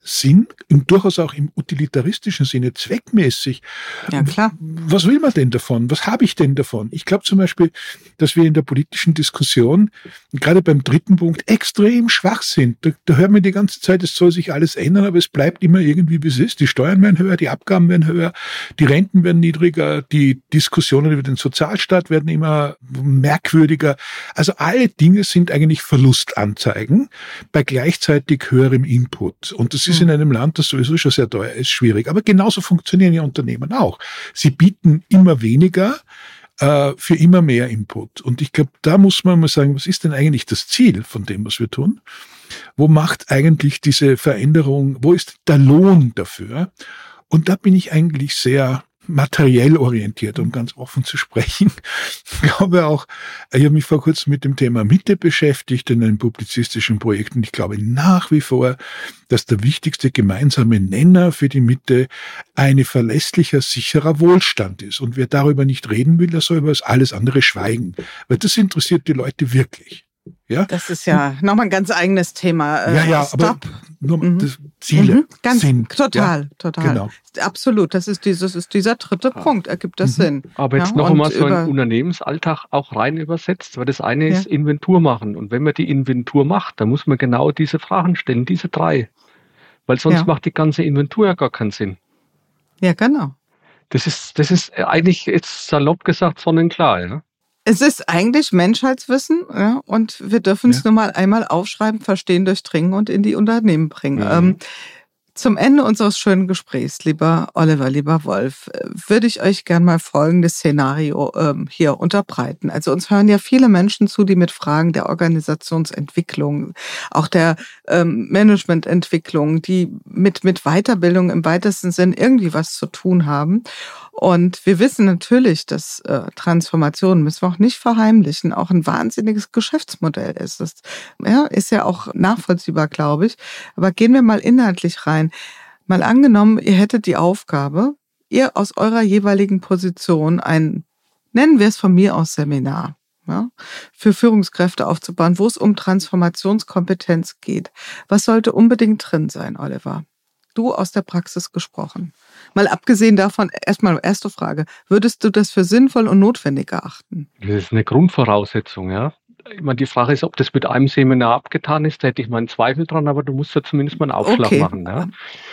Sinn, und durchaus auch im utilitaristischen Sinne zweckmäßig. Ja, klar. Was will man denn davon? Was habe ich denn davon? Ich glaube zum Beispiel, dass wir in der politischen Diskussion, gerade beim dritten Punkt, extrem schwach sind. Da, da hört man die ganze Zeit, es soll sich alles ändern, aber es bleibt immer irgendwie, wie es ist. Die Steuern werden höher, die Abgaben werden höher, die Renten werden niedriger, die Diskussionen über den Sozialstaat werden immer merkwürdiger. Also alle Dinge sind eigentlich Verlustanzeigen bei gleichzeitig höherem Input. Und das ist in einem Land, das sowieso schon sehr teuer ist, schwierig. Aber genauso funktionieren ja Unternehmen auch. Sie bieten immer weniger äh, für immer mehr Input. Und ich glaube, da muss man mal sagen, was ist denn eigentlich das Ziel von dem, was wir tun? Wo macht eigentlich diese Veränderung, wo ist der Lohn dafür? Und da bin ich eigentlich sehr materiell orientiert, um ganz offen zu sprechen. Ich glaube auch, ich habe mich vor kurzem mit dem Thema Mitte beschäftigt in einem publizistischen Projekt und ich glaube nach wie vor, dass der wichtigste gemeinsame Nenner für die Mitte ein verlässlicher, sicherer Wohlstand ist. Und wer darüber nicht reden will, der soll über alles andere schweigen, weil das interessiert die Leute wirklich. Ja? Das ist ja nochmal ein ganz eigenes Thema. Äh, ja, ja, Stop. aber nur Mhm. das Ziele Mhm. Ganz sind. total, Ja, total. genau. Absolut. Das ist dieses, ist dieser dritte Punkt. Ergibt das Mhm. Sinn? Aber jetzt Ja, noch und einmal so über- einen Unternehmensalltag auch rein übersetzt, weil das eine ist Ja. Inventur machen. Und wenn man die Inventur macht, dann muss man genau diese Fragen stellen, diese drei. Weil sonst Ja. macht die ganze Inventur ja gar keinen Sinn. Ja, genau. Das ist, das ist eigentlich jetzt salopp gesagt sonnenklar, ja. Es ist eigentlich Menschheitswissen, ja, und wir dürfen es Ja. nur mal einmal aufschreiben, verstehen, durchdringen und in die Unternehmen bringen. Mhm. Ähm, zum Ende unseres schönen Gesprächs, lieber Oliver, lieber Wolf, äh, würde ich euch gern mal folgendes Szenario ähm, hier unterbreiten. Also uns hören ja viele Menschen zu, die mit Fragen der Organisationsentwicklung, auch der ähm, Managemententwicklung, die mit, mit Weiterbildung im weitesten Sinn irgendwie was zu tun haben. Und wir wissen natürlich, dass äh, Transformation, müssen wir auch nicht verheimlichen, auch ein wahnsinniges Geschäftsmodell ist. Das ja, ist ja auch nachvollziehbar, glaube ich. Aber gehen wir mal inhaltlich rein. Mal angenommen, ihr hättet die Aufgabe, ihr aus eurer jeweiligen Position ein, nennen wir es von mir aus Seminar, ja, für Führungskräfte aufzubauen, wo es um Transformationskompetenz geht. Was sollte unbedingt drin sein, Oliver? Du aus der Praxis gesprochen. Mal abgesehen davon, erstmal erste Frage, würdest du das für sinnvoll und notwendig erachten? Das ist eine Grundvoraussetzung, ja. Ich meine, die Frage ist, ob das mit einem Seminar abgetan ist, da hätte ich meinen Zweifel dran, aber du musst ja zumindest mal einen Aufschlag Okay. machen, ja.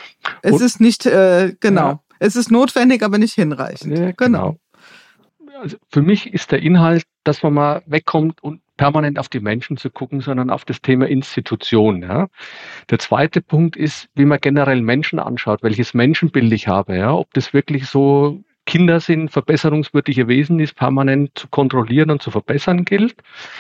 Es Und- ist nicht, äh, genau, Ja. es ist notwendig, aber nicht hinreichend. Ja, Genau. Also für mich ist der Inhalt, dass man mal wegkommt und permanent auf die Menschen zu gucken, sondern auf das Thema Institution. Ja. Der zweite Punkt ist, wie man generell Menschen anschaut, welches Menschenbild ich habe. Ja. Ob das wirklich so Kinder sind, verbesserungswürdige Wesen ist, permanent zu kontrollieren und zu verbessern gilt.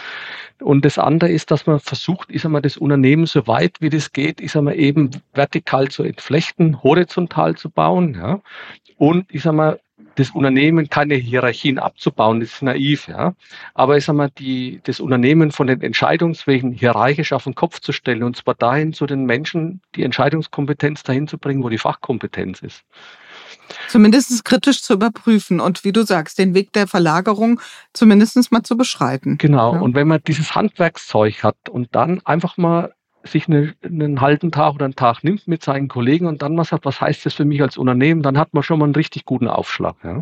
Und das andere ist, dass man versucht, ist einmal das Unternehmen so weit wie das geht, ist einmal eben vertikal zu entflechten, horizontal zu bauen, ja. Und ich sag mal, das Unternehmen keine Hierarchien abzubauen, das ist naiv, ja. Aber ich sag mal, die, das Unternehmen von den Entscheidungswegen hierarchisch auf den Kopf zu stellen, und zwar dahin zu den Menschen, die Entscheidungskompetenz dahin zu bringen, wo die Fachkompetenz ist. Zumindest kritisch zu überprüfen und wie du sagst, den Weg der Verlagerung zumindest mal zu beschreiten. Genau. Ja. Und wenn man dieses Handwerkszeug hat und dann einfach mal sich eine, einen halben Tag oder einen Tag nimmt mit seinen Kollegen und dann mal sagt, was heißt das für mich als Unternehmen, dann hat man schon mal einen richtig guten Aufschlag. Ja.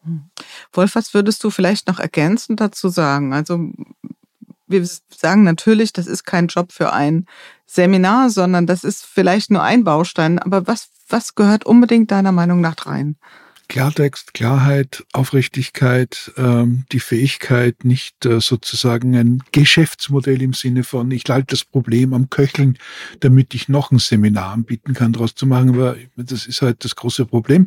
Wolf, was würdest du vielleicht noch ergänzend dazu sagen? Also wir sagen natürlich, das ist kein Job für ein Seminar, sondern das ist vielleicht nur ein Baustein. Aber was, was gehört unbedingt deiner Meinung nach rein? Klartext, Klarheit, Aufrichtigkeit, ähm, die Fähigkeit, nicht äh, sozusagen ein Geschäftsmodell im Sinne von, ich halte das Problem am Köcheln, damit ich noch ein Seminar anbieten kann, daraus zu machen. Aber das ist halt das große Problem.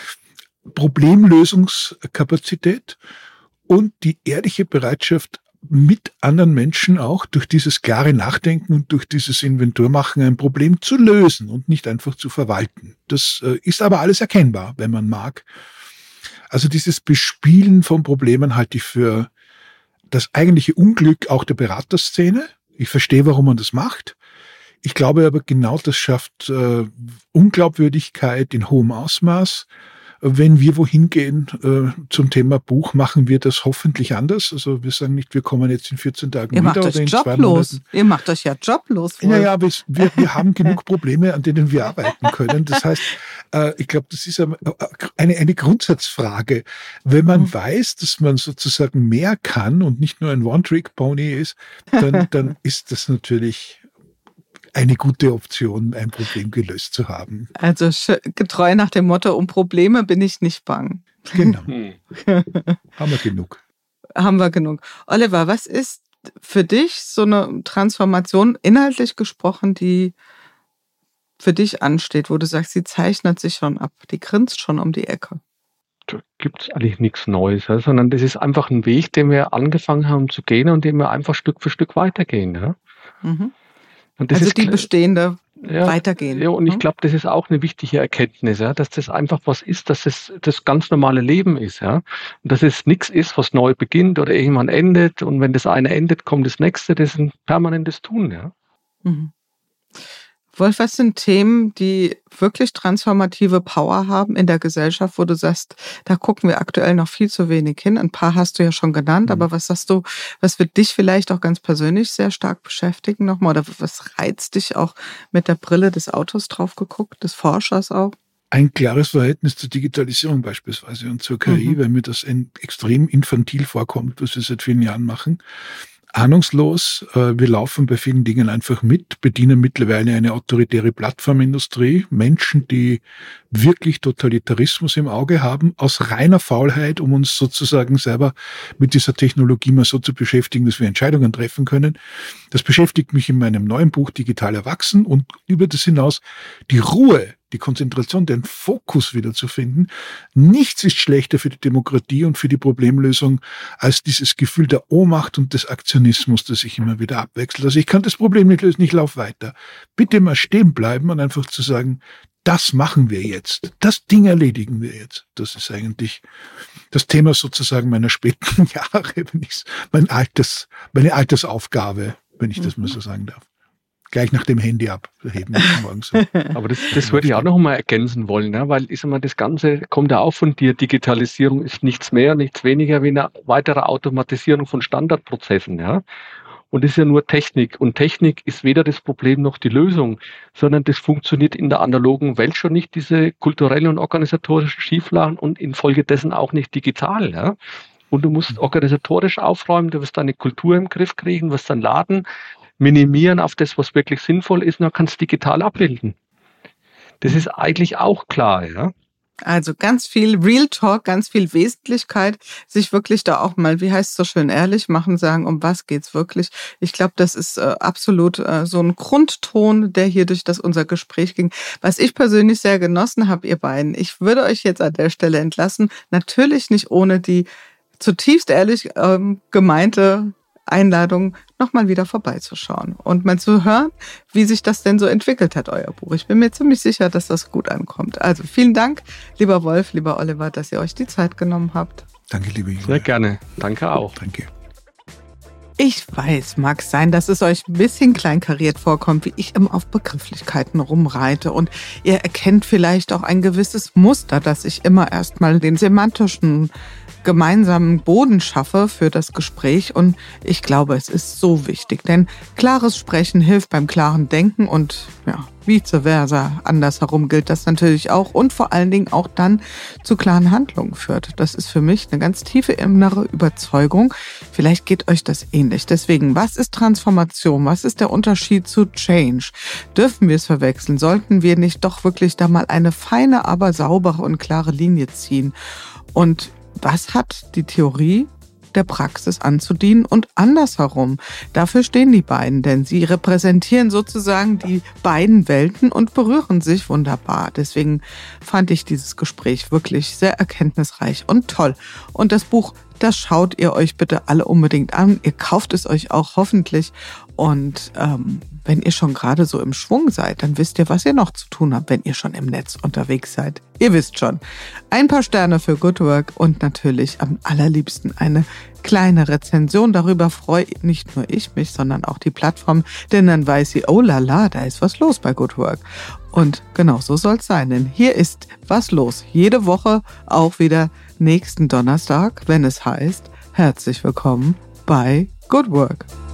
Problemlösungskapazität und die ehrliche Bereitschaft, mit anderen Menschen auch durch dieses klare Nachdenken und durch dieses Inventurmachen ein Problem zu lösen und nicht einfach zu verwalten. Das äh, ist aber alles erkennbar, wenn man mag. Also dieses Bespielen von Problemen halte ich für das eigentliche Unglück auch der Beraterszene. Ich verstehe, warum man das macht. Ich glaube aber, genau das schafft äh, Unglaubwürdigkeit in hohem Ausmaß. wenn wir wohin gehen äh, zum Thema Buch, machen wir das hoffentlich anders. Also wir sagen nicht, wir kommen jetzt in vierzehn Tagen Ihr wieder macht oder euch in zwei joblos. Monaten. Ihr macht euch ja joblos. Ja, ja, wir, wir, wir haben genug Probleme, an denen wir arbeiten können. Das heißt, äh, ich glaube, das ist eine, eine Grundsatzfrage. Wenn man mhm. weiß, dass man sozusagen mehr kann und nicht nur ein One-Trick-Pony ist, dann, dann ist das natürlich eine gute Option, ein Problem gelöst zu haben. Also getreu nach dem Motto, um Probleme bin ich nicht bang. Genau. Haben wir genug. Haben wir genug. Oliver, was ist für dich so eine Transformation, inhaltlich gesprochen, die für dich ansteht, wo du sagst, sie zeichnet sich schon ab, die grinst schon um die Ecke? Da gibt es eigentlich nichts Neues, ja, sondern das ist einfach ein Weg, den wir angefangen haben zu gehen und den wir einfach Stück für Stück weitergehen. Ja. Mhm. Und das also ist die bestehende ja, weitergehen. Ja, und ich glaube, das ist auch eine wichtige Erkenntnis, ja, dass das einfach was ist, dass es das ganz normale Leben ist, ja. Und dass es nichts ist, was neu beginnt oder irgendwann endet. Und wenn das eine endet, kommt das nächste. Das ist ein permanentes Tun, ja. Mhm. Wolf, was sind Themen, die wirklich transformative Power haben in der Gesellschaft, wo du sagst, da gucken wir aktuell noch viel zu wenig hin? Ein paar hast du ja schon genannt, mhm. aber was sagst du, was wird dich vielleicht auch ganz persönlich sehr stark beschäftigen nochmal? Oder was reizt dich auch mit der Brille des Autors drauf geguckt, des Forschers auch? Ein klares Verhältnis zur Digitalisierung beispielsweise und zur K I, mhm. weil mir das ein extrem infantil vorkommt, was wir seit vielen Jahren machen. Ahnungslos, wir laufen bei vielen Dingen einfach mit, bedienen mittlerweile eine autoritäre Plattformindustrie, Menschen, die wirklich Totalitarismus im Auge haben, aus reiner Faulheit, um uns sozusagen selber mit dieser Technologie mal so zu beschäftigen, dass wir Entscheidungen treffen können. Das beschäftigt mich in meinem neuen Buch Digital Erwachsen und über das hinaus die Ruhe, die Konzentration, den Fokus wiederzufinden. Nichts ist schlechter für die Demokratie und für die Problemlösung als dieses Gefühl der Ohnmacht und des Aktionismus, das sich immer wieder abwechselt. Also ich kann das Problem nicht lösen, ich laufe weiter. Bitte mal stehen bleiben und einfach zu sagen, das machen wir jetzt. Das Ding erledigen wir jetzt. Das ist eigentlich das Thema sozusagen meiner späten Jahre, wenn ich's, mein Alters, meine Altersaufgabe, wenn ich das mal so sagen darf. Gleich nach dem Handy abheben morgens. Aber das, das würde ich auch noch mal ergänzen wollen, ne? Weil ich sag mal, das Ganze kommt ja auch von dir. Digitalisierung ist nichts mehr, nichts weniger wie eine weitere Automatisierung von Standardprozessen. Ja? Und das ist ja nur Technik. Und Technik ist weder das Problem noch die Lösung, sondern das funktioniert in der analogen Welt schon nicht, diese kulturellen und organisatorischen Schieflagen und infolgedessen auch nicht digital. Ja? Und du musst organisatorisch aufräumen, du wirst deine Kultur im Griff kriegen, wirst deinen Laden minimieren auf das, was wirklich sinnvoll ist, und dann kannst du digital abbilden. Das ist eigentlich auch klar, ja. Also ganz viel Real Talk, ganz viel Wesentlichkeit, sich wirklich da auch mal, wie heißt es so schön, ehrlich machen, sagen, um was geht's wirklich. Ich glaube, das ist äh, absolut äh, so ein Grundton, der hier durch das unser Gespräch ging. Was ich persönlich sehr genossen habe, ihr beiden. Ich würde euch jetzt an der Stelle entlassen, natürlich nicht ohne die zutiefst ehrlich ähm, gemeinte Einladung, nochmal wieder vorbeizuschauen und mal zu hören, wie sich das denn so entwickelt hat, euer Buch. Ich bin mir ziemlich sicher, dass das gut ankommt. Also vielen Dank, lieber Wolf, lieber Oliver, dass ihr euch die Zeit genommen habt. Danke, liebe Julia. Sehr gerne. Danke auch. Danke. Ich weiß, mag sein, dass es euch ein bisschen kleinkariert vorkommt, wie ich immer auf Begrifflichkeiten rumreite. Und ihr erkennt vielleicht auch ein gewisses Muster, dass ich immer erstmal den semantischen gemeinsamen Boden schaffe für das Gespräch. Und ich glaube, es ist so wichtig, denn klares Sprechen hilft beim klaren Denken und ja, vice versa, andersherum gilt das natürlich auch und vor allen Dingen auch dann zu klaren Handlungen führt. Das ist für mich eine ganz tiefe innere Überzeugung. Vielleicht geht euch das ähnlich. Deswegen, was ist Transformation? Was ist der Unterschied zu Change? Dürfen wir es verwechseln? Sollten wir nicht doch wirklich da mal eine feine, aber saubere und klare Linie ziehen? Und was hat die Theorie der Praxis anzudienen und andersherum? Dafür stehen die beiden, denn sie repräsentieren sozusagen die beiden Welten und berühren sich wunderbar. Deswegen fand ich dieses Gespräch wirklich sehr erkenntnisreich und toll. Und das Buch Das schaut ihr euch bitte alle unbedingt an. Ihr kauft es euch auch hoffentlich. Und ähm, wenn ihr schon gerade so im Schwung seid, dann wisst ihr, was ihr noch zu tun habt, wenn ihr schon im Netz unterwegs seid. Ihr wisst schon. Ein paar Sterne für Good Work und natürlich am allerliebsten eine kleine Rezension. Darüber freue nicht nur ich mich, sondern auch die Plattform, denn dann weiß sie, oh la la, da ist was los bei Good Work. Und genau so soll es sein, denn hier ist was los. Jede Woche auch wieder nächsten Donnerstag, wenn es heißt, herzlich willkommen bei Good Work.